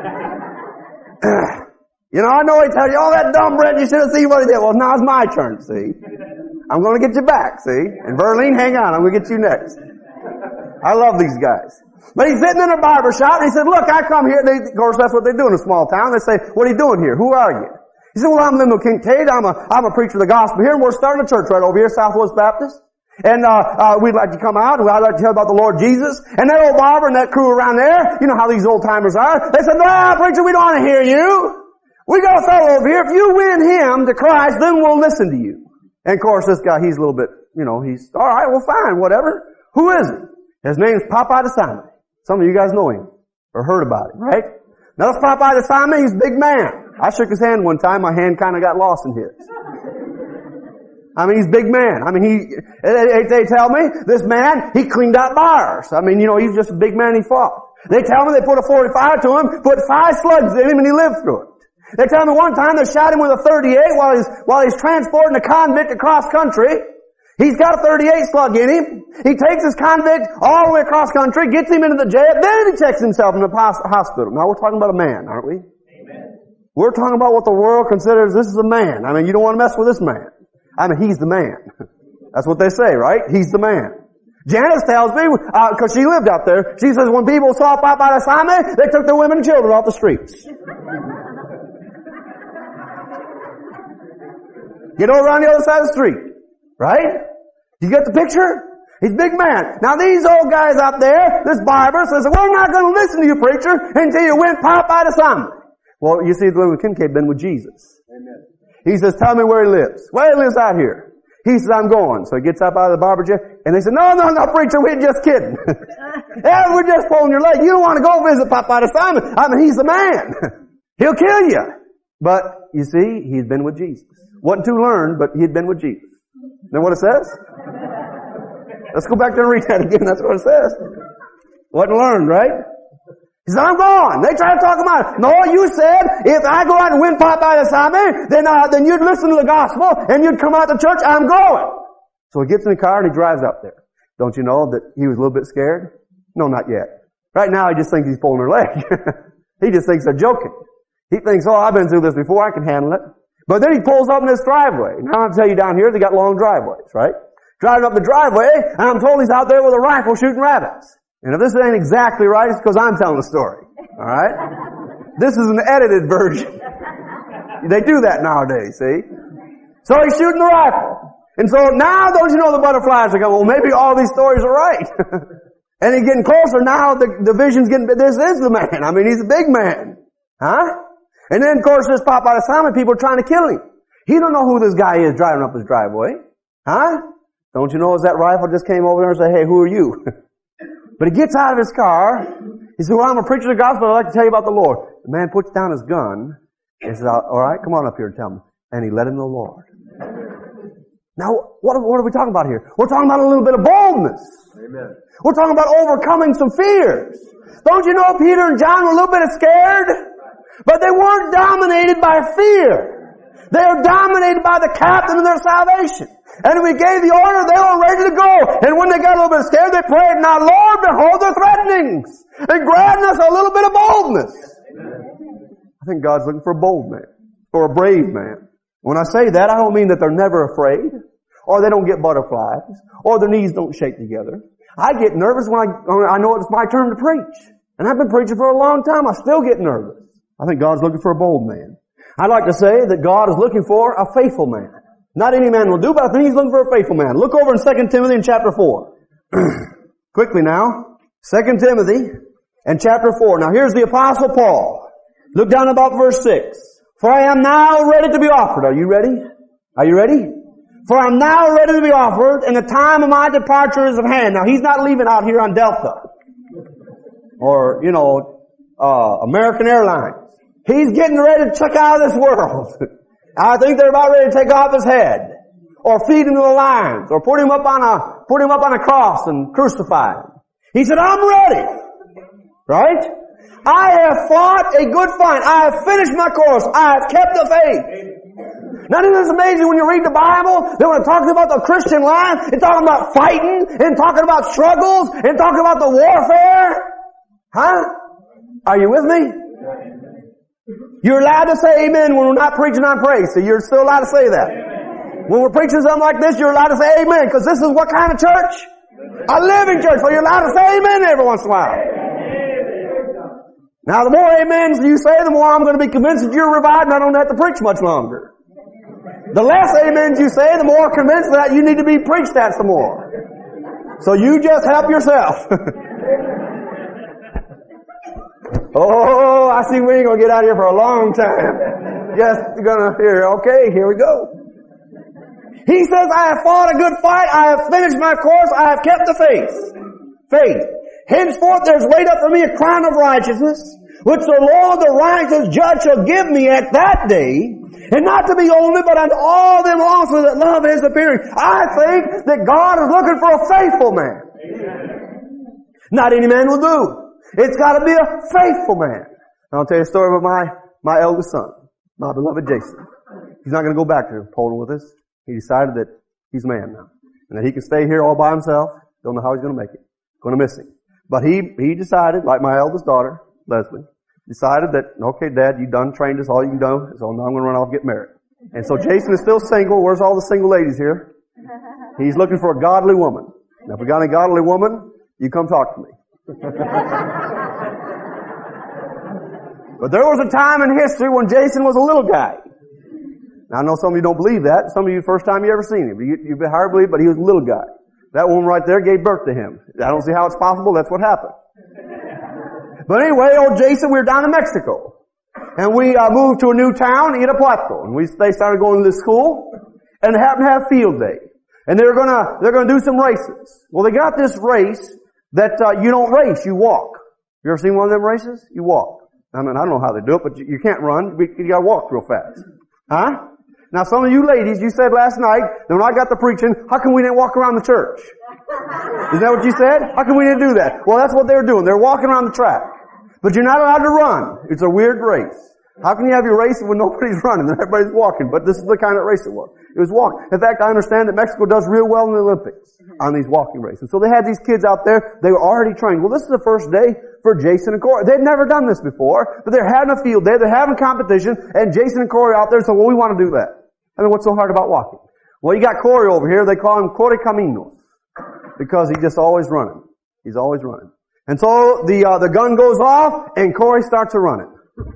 I know he tells you, all that dumb Brent, you should have seen what he did. Well, now it's my turn, see. I'm going to get you back, see. And Verlene, hang on, I'm going to get you next. I love these guys. But he's sitting in a barber shop and he said, look, I come here. Of course, that's what they do in a small town. They say, what are you doing here? Who are you? He said, well, I'm Lindell Kincaid. I'm a preacher of the gospel here, and we're starting a church right over here, Southwest Baptist. And we'd like you to come out. I'd like to tell you about the Lord Jesus. And that old barber and that crew around there, you know how these old timers are. They said, well, preacher, we don't want to hear you. We got a fellow over here. If you win him to Christ, then we'll listen to you. And of course, this guy, he's a little bit, he's, all right, well, fine, whatever. Who is he? His name's Popeye DeSimone. Some of you guys know him or heard about him, right? Now, this Popeye DeSimone, he's a big man. I shook his hand one time. My hand kind of got lost in his. He's a big man. They tell me this man, he cleaned out bars. He's just a big man. He fought. They tell me they put a 45 to him, put 5 slugs in him, and he lived through it. They tell me one time they shot him with a 38 while he's transporting a convict across country. He's got a 38 slug in him. He takes his convict all the way across country, gets him into the jail, then he checks himself in the hospital. Now we're talking about a man, aren't we? Amen. We're talking about what the world considers this is a man. I mean, you don't want to mess with this man. I mean, he's the man. That's what they say, right? He's the man. Janice tells me, cause she lived out there, she says when people saw Papa Asame, they took their women and children off the streets. Get over on the other side of the street. Right? You get the picture? He's a big man. Now these old guys up there, this barber says, we're not going to listen to you, preacher, until you win Popeye to something. Well, you see, William Kincaid been with Jesus. Amen. He says, tell me where he lives. Well, he lives out here. He says, I'm going. So he gets up out of the barber chair, and they said, no, preacher, we're just kidding. Yeah, we're just pulling your leg. You don't want to go visit Popeye to Simon. I mean, he's the man. He'll kill you. But, you see, he's been with Jesus. Wasn't too learned, but he'd been with Jesus. Know what it says? Let's go back there and read that again. That's what it says. Wasn't learned, right? He said, I'm gone. They try to talk him out. No, you said, if I go out and win Popeye to Simon, then you'd listen to the gospel and you'd come out to church. I'm going. So he gets in the car and he drives up there. Don't you know that he was a little bit scared? No, not yet. Right now he just thinks he's pulling her leg. He just thinks they're joking. He thinks, oh, I've been through this before. I can handle it. But then he pulls up in this driveway. Now I'll tell you down here, they got long driveways, right? Driving up the driveway, and I'm told he's out there with a rifle shooting rabbits. And if this ain't exactly right, it's because I'm telling the story. Alright? This is an edited version. They do that nowadays, see? So he's shooting the rifle. And so now, don't you know, the butterflies are going, well, maybe all these stories are right. And he's getting closer now, the vision's getting, this is the man. I mean, he's a big man. Huh? And then, of course, this Popeye Simon, people are trying to kill him. He don't know who this guy is driving up his driveway. Huh? Don't you know as that rifle just came over there and said, hey, who are you? But he gets out of his car. He said, well, I'm a preacher of the gospel. I'd like to tell you about the Lord. The man puts down his gun and says, all right, come on up here and tell me. And he led him to the Lord. Now, what are we talking about here? We're talking about a little bit of boldness. Amen. We're talking about overcoming some fears. Don't you know Peter and John were a little bit scared? But they weren't dominated by fear. They were dominated by the captain of their salvation. And we gave the order, they were ready to go. And when they got a little bit scared, they prayed, now Lord, behold their threatenings. And grant us a little bit of boldness. I think God's looking for a bold man. Or a brave man. When I say that, I don't mean that they're never afraid. Or they don't get butterflies. Or their knees don't shake together. I get nervous when I know it's my turn to preach. And I've been preaching for a long time. I still get nervous. I think God's looking for a bold man. I'd like to say that God is looking for a faithful man. Not any man will do, but I think He's looking for a faithful man. Look over in 2 Timothy in chapter 4. Quickly now. 2 Timothy and chapter 4. Now here's the Apostle Paul. Look down about verse 6. For I am now ready to be offered. Are you ready? Are you ready? For I am now ready to be offered, and the time of my departure is at hand. Now he's not leaving out here on Delta. Or, American Airlines. He's getting ready to check out of this world. I think they're about ready to take off his head. Or feed him to the lions. Or put him up on a cross and crucify him. He said, I'm ready. Right? I have fought a good fight. I have finished my course. I have kept the faith. Now isn't this amazing when you read the Bible, that when it talks about the Christian life, it's talking about fighting, and talking about struggles, and talking about the warfare. Huh? Are you with me? You're allowed to say amen when we're not preaching on praise. So you're still allowed to say that. When we're preaching something like this, you're allowed to say amen. Because this is what kind of church? A living church. So you're allowed to say amen every once in a while. Now the more amens you say, the more I'm going to be convinced that you're revived and I don't have to preach much longer. The less amens you say, the more convinced that you need to be preached at some more. So you just help yourself. Oh, I see we ain't gonna get out of here for a long time. Just gonna hear, okay, here we go. He says, I have fought a good fight, I have finished my course, I have kept the faith. Henceforth there's laid up for me a crown of righteousness, which the Lord the righteous judge shall give me at that day, and not to me only, but unto all them also that love his appearing. I think that God is looking for a faithful man. Amen. Not any man will do. It's got to be a faithful man. I'll tell you a story about my eldest son, my beloved Jason. He's not going to go back to Poland with us. He decided that he's a man now. and that he can stay here all by himself. Don't know how he's going to make it. Going to miss him. But he decided, like my eldest daughter, Leslie, decided that, okay, Dad, you done trained us all you can do, so now I'm going to run off and get married. And so Jason is still single. Where's all the single ladies here? He's looking for a godly woman. Now, if we got a godly woman, you come talk to me. But there was a time in history when Jason was a little guy. Now, I know some of you don't believe that. Some of you, first time you ever seen him. You'd be hard to believe, but he was a little guy. That woman right there gave birth to him. I don't see how it's possible. That's what happened. But anyway, old Jason, we were down in Mexico. And we moved to a new town, Irapuato. And they started going to this school. And they happened to have field day. And they're gonna do some races. Well, they got this race that you don't race, you walk. You ever seen one of them races? You walk. I mean, I don't know how they do it, but you can't run. You gotta walk real fast. Huh? Now some of you ladies, you said last night, that when I got to preaching, how come we didn't walk around the church? Is that what you said? How come we didn't do that? Well, that's what they're doing. They're walking around the track. But you're not allowed to run. It's a weird race. How can you have your race when nobody's running and everybody's walking? But this is the kind of race it was. It was walking. In fact, I understand that Mexico does real well in the Olympics on these walking races. So they had these kids out there. They were already trained. Well, this is the first day for Jason and Corey. They'd never done this before, but they're having a field day. They're having competition, and Jason and Corey out there said, well, we want to do that. I mean, what's so hard about walking? Well, you got Corey over here. They call him Corey Caminos because he's just always running. He's always running. And so the gun goes off, and Corey starts to run it.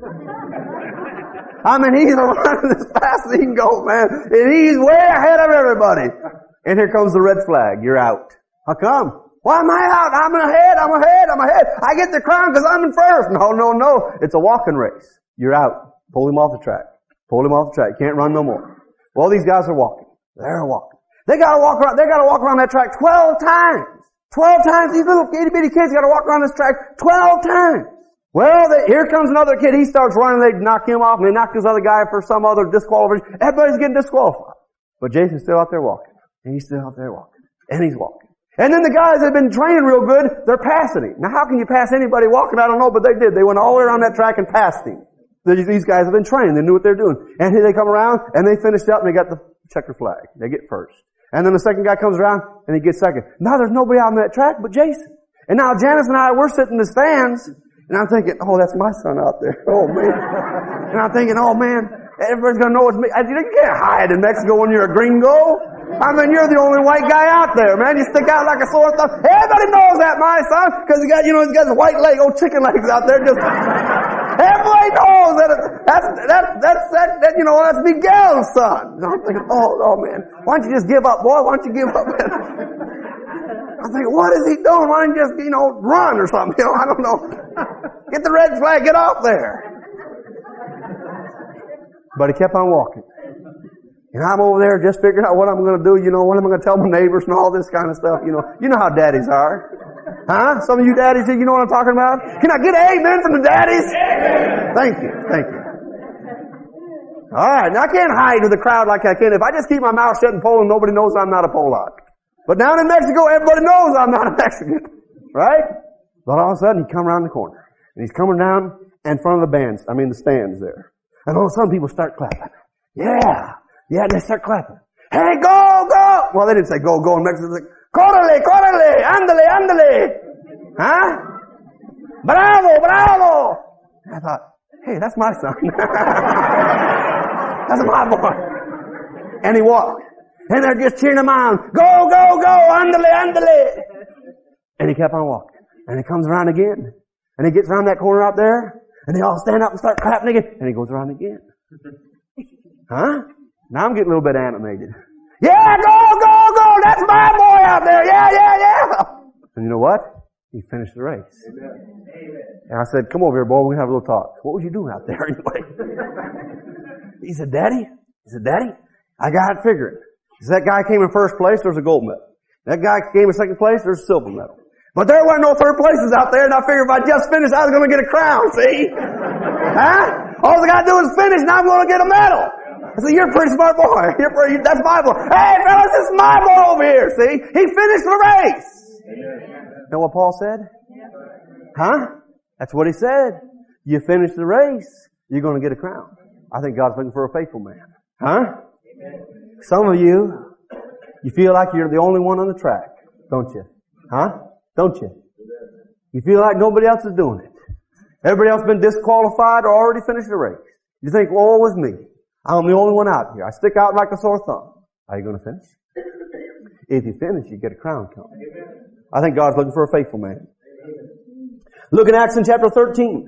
I mean, he's running as fast as he can go, man. And he's way ahead of everybody. And here comes the red flag. You're out. How come? Why am I out? I'm ahead. I get the crown because I'm in first. No. It's a walking race. You're out. Pull him off the track. You can't run no more. Well, these guys are walking. They're walking. They gotta walk around that track 12 times. 12 times. These little itty bitty kids gotta walk around this track 12 times. Well, here comes another kid. He starts running. They knock him off, and they knock this other guy for some other disqualification. Everybody's getting disqualified. But Jason's still out there walking. And he's still out there walking. And he's walking. And then the guys that have been training real good, they're passing him. Now, how can you pass anybody walking? I don't know, but they did. They went all the way around that track and passed him. These guys have been trained. They knew what they're doing. And here they come around, and they finished up, and they got the checker flag. They get first. And then the second guy comes around, and he gets second. Now there's nobody on that track but Jason. And now Janice and I, we're sitting in the stands, and I'm thinking, oh, that's my son out there. Oh, man. And I'm thinking, oh, man, everybody's going to know it's me. You can't hide in Mexico when you're a gringo. I mean, you're the only white guy out there, man. You stick out like a sore thumb. Everybody knows that, my son, because he's got his white leg, old chicken legs out there. Just everybody knows that's Miguel's son. And I'm thinking, oh, man, why don't you just give up, boy? Why don't you give up? I'm thinking, what is he doing? Why don't you just, run or something? I don't know. Get the red flag, get off there. But he kept on walking. And I'm over there just figuring out what I'm going to do, what am I going to tell my neighbors and all this kind of stuff, You know how daddies are. Huh? Some of you daddies here, you know what I'm talking about? Can I get an amen from the daddies? Amen. Thank you. Alright, now I can't hide with the crowd like I can. If I just keep my mouth shut in Poland, nobody knows I'm not a Polak. But down in Mexico, everybody knows I'm not a Mexican. Right? But all of a sudden, he come around the corner. And he's coming down in front of the stands there. And all of a sudden, people start clapping. Yeah, they start clapping. Hey, go! Well, they didn't say go in Mexico. They said, córrele, ándale. Huh? Bravo. And I thought, hey, that's my son. That's my boy. And he walked. And they're just cheering him on. Go, ándale. And he kept on walking. And he comes around again. And he gets around that corner out there. And they all stand up and start clapping again. And he goes around again. Huh? Now I'm getting a little bit animated. Yeah, go! That's my boy out there! Yeah! And you know what? He finished the race. Amen. And I said, come over here, boy, we're going to have a little talk. What was you doing out there anyway? He said, Daddy, I got it figured. He said, that guy came in first place, there's a gold medal. That guy came in second place, there's a silver medal. But there weren't no third places out there, and I figured if I just finished, I was going to get a crown, see? Huh? All I got to do is finish, now I'm going to get a medal. I said, you're a pretty smart boy. That's my boy. Hey, fellas, this is my boy over here, see? He finished the race. Know what Paul said? Huh? That's what he said. You finish the race, you're going to get a crown. I think God's looking for a faithful man. Huh? Some of you, You feel like you're the only one on the track, don't you? Huh? Don't you? You feel like nobody else is doing it. Everybody else has been disqualified or already finished the race. You think, well, it was me. I'm the only one out here. I stick out like a sore thumb. Are you going to finish? If you finish, you get a crown coming. I think God's looking for a faithful man. Look in Acts in chapter 13.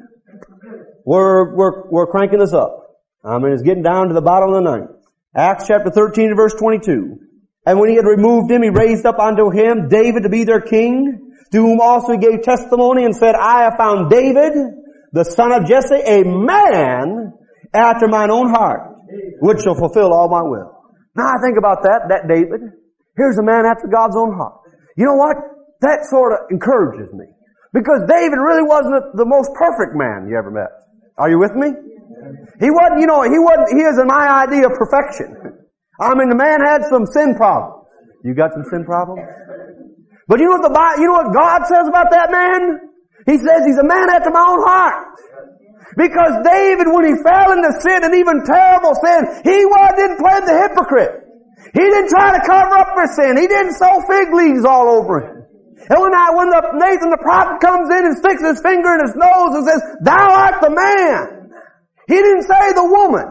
We're cranking this up. I mean, it's getting down to the bottom of the ninth. Acts chapter 13 and verse 22. And when he had removed him, he raised up unto him David to be their king, to whom also he gave testimony and said, I have found David, the son of Jesse, a man after mine own heart, which shall fulfill all my will. Now I think about that David. Here's a man after God's own heart. You know what? That sort of encourages me. Because David really wasn't the most perfect man you ever met. Are you with me? He wasn't, he isn't my idea of perfection. I mean, the man had some sin problems. You got some sin problems? But you know what God says about that man? He says he's a man after my own heart. Because David, when he fell into sin, and even terrible sin, he didn't play the hypocrite. He didn't try to cover up for sin. He didn't sew fig leaves all over him. And when Nathan the prophet comes in and sticks his finger in his nose and says, thou art the man. He didn't say the woman.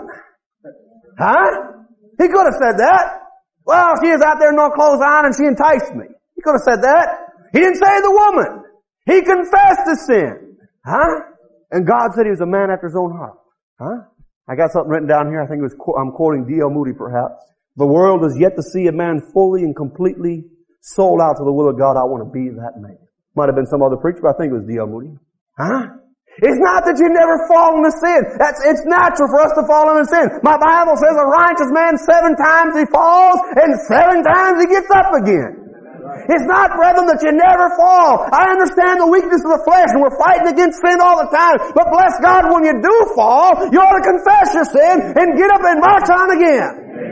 Huh? He could have said that. Well, she is out there no clothes on and she enticed me. He could have said that. He didn't say the woman. He confessed the sin. Huh? And God said he was a man after his own heart. Huh? I got something written down here. I think I'm quoting D.L. Moody perhaps. The world is yet to see a man fully and completely sold out to the will of God. I want to be that man. Might have been some other preacher, but I think it was D.L. Moody. Huh? It's not that you never fall into sin. It's natural for us to fall into sin. My Bible says a righteous man 7 times he falls and 7 times he gets up again. It's not, brethren, that you never fall. I understand the weakness of the flesh and we're fighting against sin all the time. But bless God, when you do fall, you ought to confess your sin and get up and march on again.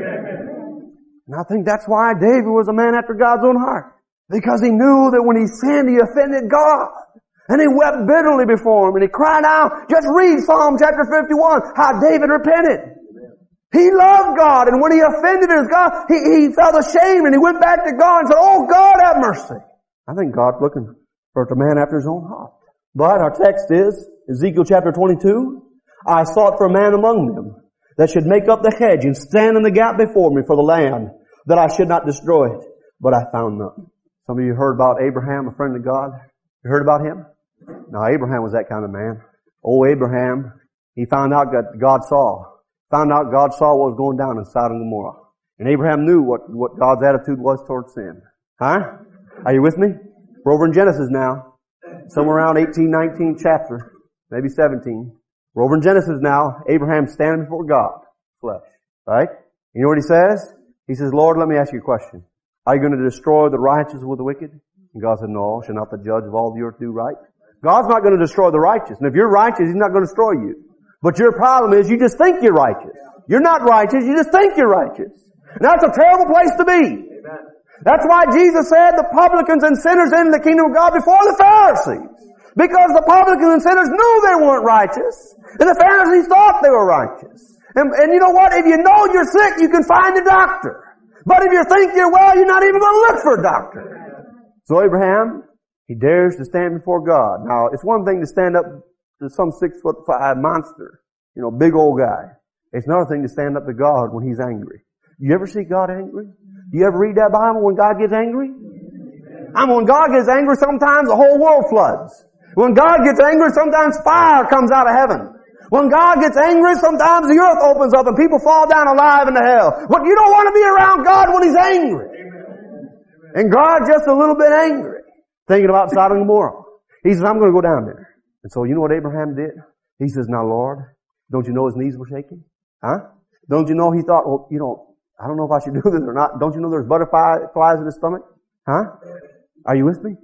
And I think that's why David was a man after God's own heart. Because he knew that when he sinned, he offended God. And he wept bitterly before him and he cried out. Just read Psalm chapter 51, how David repented. He loved God, and when he offended his God, he felt ashamed and he went back to God and said, oh God, have mercy. I think God's looking for a man after his own heart. But our text is Ezekiel chapter 22. I sought for a man among them that should make up the hedge and stand in the gap before me for the land, that I should not destroy it. But I found none. Some of you heard about Abraham, a friend of God. You heard about him? Now, Abraham was that kind of man. Oh, Abraham, he found out that God saw what was going down in Sodom and Gomorrah. And Abraham knew what God's attitude was towards sin. Huh? Are you with me? We're over in Genesis now. Somewhere around 18, 19 chapter, maybe 17. We're over in Genesis now. Abraham standing before God, flesh. Right? You know what he says? He says, Lord, let me ask you a question. Are you going to destroy the righteous with the wicked? And God said, no, shall not the judge of all the earth do right? God's not going to destroy the righteous. And if you're righteous, He's not going to destroy you. But your problem is you just think you're righteous. You're not righteous, you just think you're righteous. And that's a terrible place to be. Amen. That's why Jesus said the publicans and sinners in the kingdom of God before the Pharisees. Because the publicans and sinners knew they weren't righteous. And the Pharisees thought they were righteous. And you know what? If you know you're sick, you can find a doctor. But if you think you're well, you're not even going to look for a doctor. So Abraham, he dares to stand before God. Now, it's one thing to stand up to some 6'5" monster, big old guy. It's another thing to stand up to God when He's angry. You ever see God angry? Do you ever read that Bible when God gets angry? When God gets angry, sometimes the whole world floods. When God gets angry, sometimes fire comes out of heaven. When God gets angry, sometimes the earth opens up and people fall down alive into hell. But you don't want to be around God when He's angry. And God's just a little bit angry, thinking about Sodom and Gomorrah. He says, I'm going to go down there. And so you know what Abraham did? He says, now Lord, don't you know his knees were shaking? Huh? Don't you know he thought, well, I don't know if I should do this or not. Don't you know there's butterflies in his stomach? Huh? Are you with me?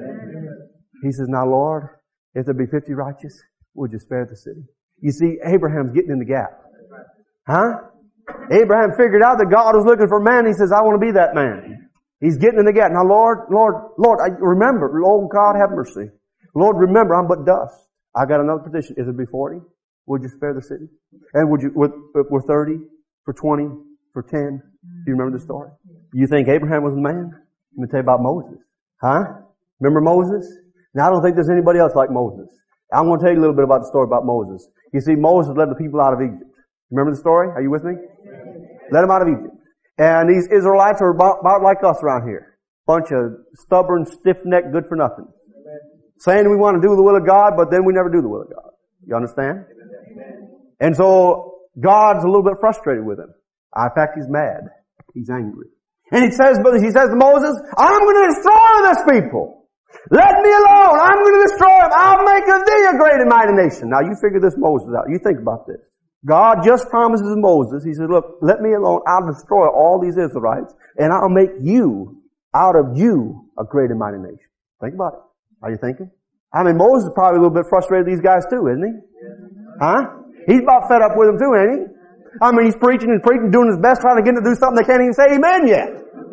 He says, now Lord, if there be 50 righteous, would you spare the city? You see, Abraham's getting in the gap. Huh? Abraham figured out that God was looking for a man. He says, I want to be that man. He's getting in the gap. Now Lord, I remember, Lord God, have mercy. Lord, remember, I'm but dust. I got another petition. If it be 40, would you spare the city? And would you, for 30, for 20, for 10? Do you remember the story? You think Abraham was a man? Let me tell you about Moses. Huh? Remember Moses? Now I don't think there's anybody else like Moses. I'm going to tell you a little bit about the story about Moses. You see, Moses led the people out of Egypt. Remember the story? Are you with me? Led them out of Egypt. And these Israelites are about like us around here. Bunch of stubborn, stiff-necked, good-for-nothing. Saying we want to do the will of God, but then we never do the will of God. You understand? And so, God's a little bit frustrated with him. In fact, he's mad. He's angry. And he says to Moses, I'm going to destroy this people. Let me alone. I'm going to destroy them. I'll make of thee a great and mighty nation. Now you figure this Moses out. You think about this. God just promises Moses, he says, look, let me alone. I'll destroy all these Israelites and I'll make you, out of you, a great and mighty nation. Think about it. Are you thinking? I mean, Moses is probably a little bit frustrated with these guys too, isn't he? Huh? He's about fed up with them too, ain't he? I mean, he's preaching and preaching, doing his best, trying to get them to do something they can't even say amen yet.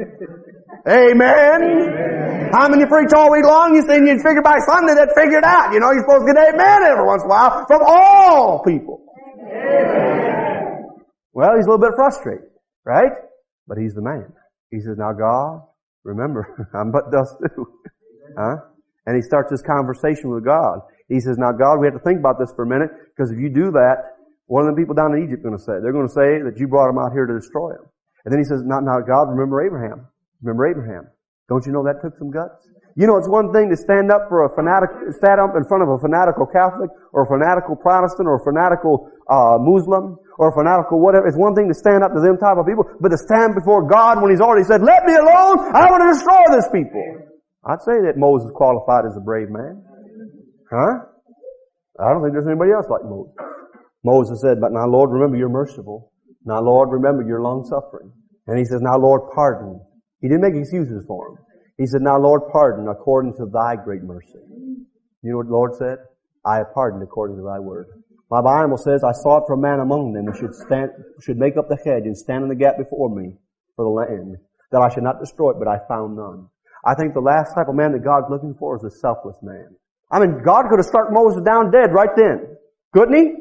Amen. How many preach all week long? You figure by Sunday that figured out. You know, you're supposed to get amen every once in a while from all people. Amen. Well, he's a little bit frustrated, right? But he's the man. He says, now God, remember, I'm but dust too. Huh? And he starts this conversation with God. He says, now God, we have to think about this for a minute, because if you do that, what are the people down in Egypt going to say? They're going to say that you brought them out here to destroy them. And then he says, now God, remember Abraham. Remember Abraham. Don't you know that took some guts? You know, it's one thing to stand up for stand up in front of a fanatical Catholic, or a fanatical Protestant, or a fanatical Muslim, or a fanatical whatever. It's one thing to stand up to them type of people, but to stand before God when he's already said, let me alone, I want to destroy this people. I'd say that Moses qualified as a brave man. Huh? I don't think there's anybody else like Moses. Moses said, but now Lord, remember you're merciful. Now Lord, remember you're long-suffering. And he says, now Lord, pardon. He didn't make excuses for him. He said, now Lord, pardon according to thy great mercy. You know what the Lord said? I have pardoned according to thy word. My Bible says, I sought for a man among them who should make up the hedge and stand in the gap before me for the land, that I should not destroy it, but I found none. I think the last type of man that God's looking for is a selfless man. I mean, God could have struck Moses down dead right then. Couldn't he?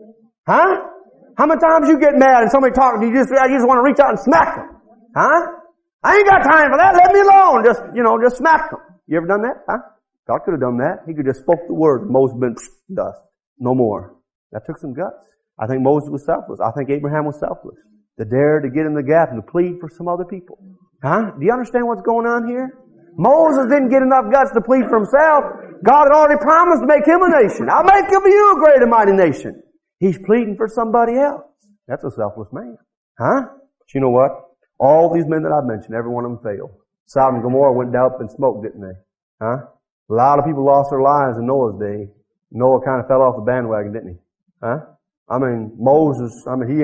Huh? How many times you get mad and somebody talking to you, you just want to reach out and smack them? Huh? I ain't got time for that. Let me alone. Just smack them. You ever done that? Huh? God could have done that. He could have just spoke the word and Moses been dust. No more. That took some guts. I think Moses was selfless. I think Abraham was selfless. To dare to get in the gap and to plead for some other people. Huh? Do you understand what's going on here? Moses didn't get enough guts to plead for himself. God had already promised to make him a nation. I'll make of you a great and mighty nation. He's pleading for somebody else. That's a selfless man. Huh? But you know what? All these men that I've mentioned, every one of them failed. Sodom and Gomorrah went down up in smoke, didn't they? Huh? A lot of people lost their lives in Noah's day. Noah kind of fell off the bandwagon, didn't he? Huh? I mean, Moses,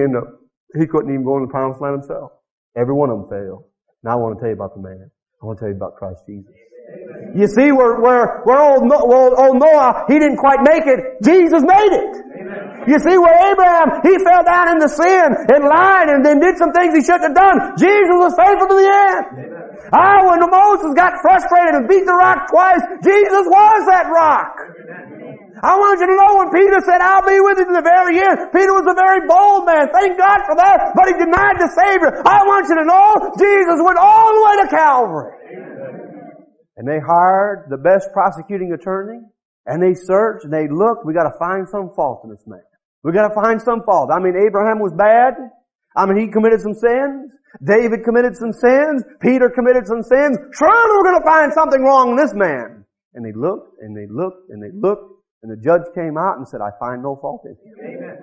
he couldn't even go in the promised land himself. Every one of them failed. Now I want to tell you about the man. I want to tell you about Christ Jesus. You see, where old Noah, he didn't quite make it, Jesus made it. Amen. You see, where Abraham, he fell down into sin and lied and then did some things he shouldn't have done. Jesus was faithful to the end. Amen. When Moses got frustrated and beat the rock twice, Jesus was that rock. Amen. I want you to know when Peter said, I'll be with you to the very end, Peter was a very bold man. Thank God for that. But he denied the Savior. I want you to know Jesus went all the way to Calvary. And they hired the best prosecuting attorney, and they searched, and they looked, we gotta find some fault in this man. We gotta find some fault. I mean, Abraham was bad. I mean, he committed some sins. David committed some sins. Peter committed some sins. Surely we're gonna find something wrong in this man. And they looked, and they looked, and they looked, and the judge came out and said, I find no fault in him. Amen.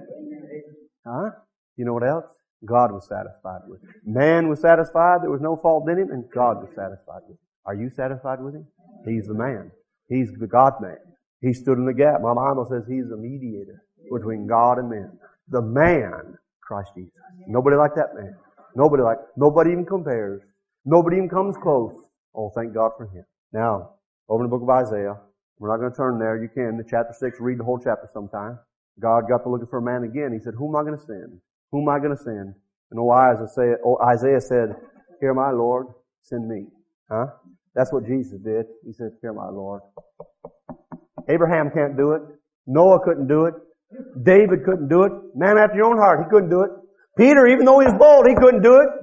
Huh? You know what else? God was satisfied with him. Man was satisfied, there was no fault in him, and God was satisfied with him. Are you satisfied with him? He's the man. He's the God-man. He stood in the gap. My Bible says he's the mediator between God and men. The man, Christ Jesus. Nobody like that man. Nobody even compares. Nobody even comes close. Oh, thank God for him. Now, over in the book of Isaiah. We're not going to turn there. You can. The chapter 6, read the whole chapter sometime. God got to looking for a man again. He said, whom am I going to send? Whom am I going to send? And Isaiah said, here, my Lord, send me. Huh? That's what Jesus did. He said, here, my Lord. Abraham can't do it. Noah couldn't do it. David couldn't do it. Man after your own heart, he couldn't do it. Peter, even though he was bold, he couldn't do it.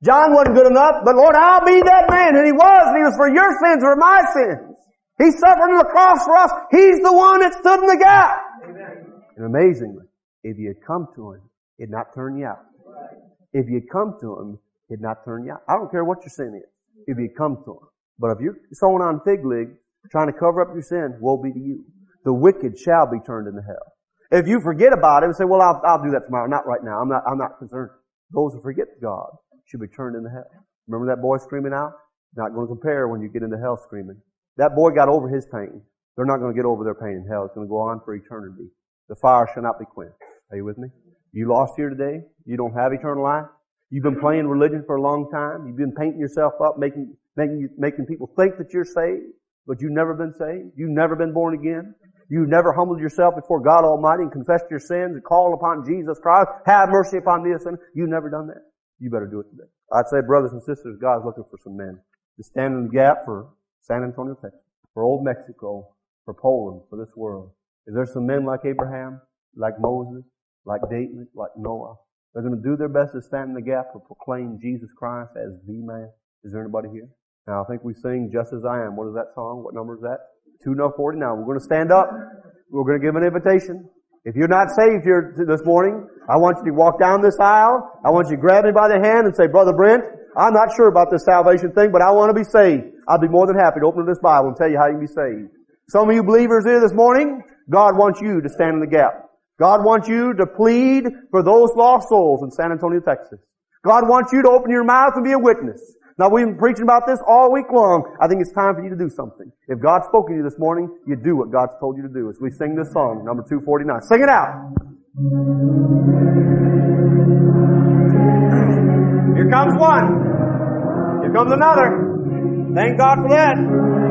John wasn't good enough, but Lord, I'll be that man. And he was for your sins, for my sins. He suffered on the cross for us. He's the one that stood in the gap. Amen. And amazingly, if you had come to Him, He'd not turn you out. If you had come to Him, He'd not turn you out. I don't care what your sin is, if you come to Him. But if you're sewing on fig leaves, trying to cover up your sin, woe be to you. The wicked shall be turned into hell. If you forget about it and say, well, I'll do that tomorrow. Not right now. I'm not concerned. Those who forget God should be turned into hell. Remember that boy screaming out? Not going to compare when you get into hell screaming. That boy got over his pain. They're not going to get over their pain in hell. It's going to go on for eternity. The fire shall not be quenched. Are you with me? You lost here today. You don't have eternal life. You've been playing religion for a long time. You've been painting yourself up, making people think that you're saved, but you've never been saved. You've never been born again. You've never humbled yourself before God Almighty and confessed your sins and called upon Jesus Christ. Have mercy upon me, a sinner. You've never done that. You better do it today. I'd say, brothers and sisters, God's looking for some men to stand in the gap for San Antonio, Texas, for old Mexico, for Poland, for this world. Is there some men like Abraham, like Moses, like David, like Noah? They're going to do their best to stand in the gap to proclaim Jesus Christ as the man. Is there anybody here? Now, I think we sing Just As I Am. What is that song? What number is that? 249. We're going to stand up. We're going to give an invitation. If you're not saved here this morning, I want you to walk down this aisle. I want you to grab me by the hand and say, Brother Brent, I'm not sure about this salvation thing, but I want to be saved. I'll be more than happy to open this Bible and tell you how you can be saved. Some of you believers here this morning, God wants you to stand in the gap. God wants you to plead for those lost souls in San Antonio, Texas. God wants you to open your mouth and be a witness. Now, we've been preaching about this all week long. I think it's time for you to do something. If God's spoken to you this morning, you do what God's told you to do. As we sing this song, number 249. Sing it out. Here comes one. Here comes another. Thank God for that.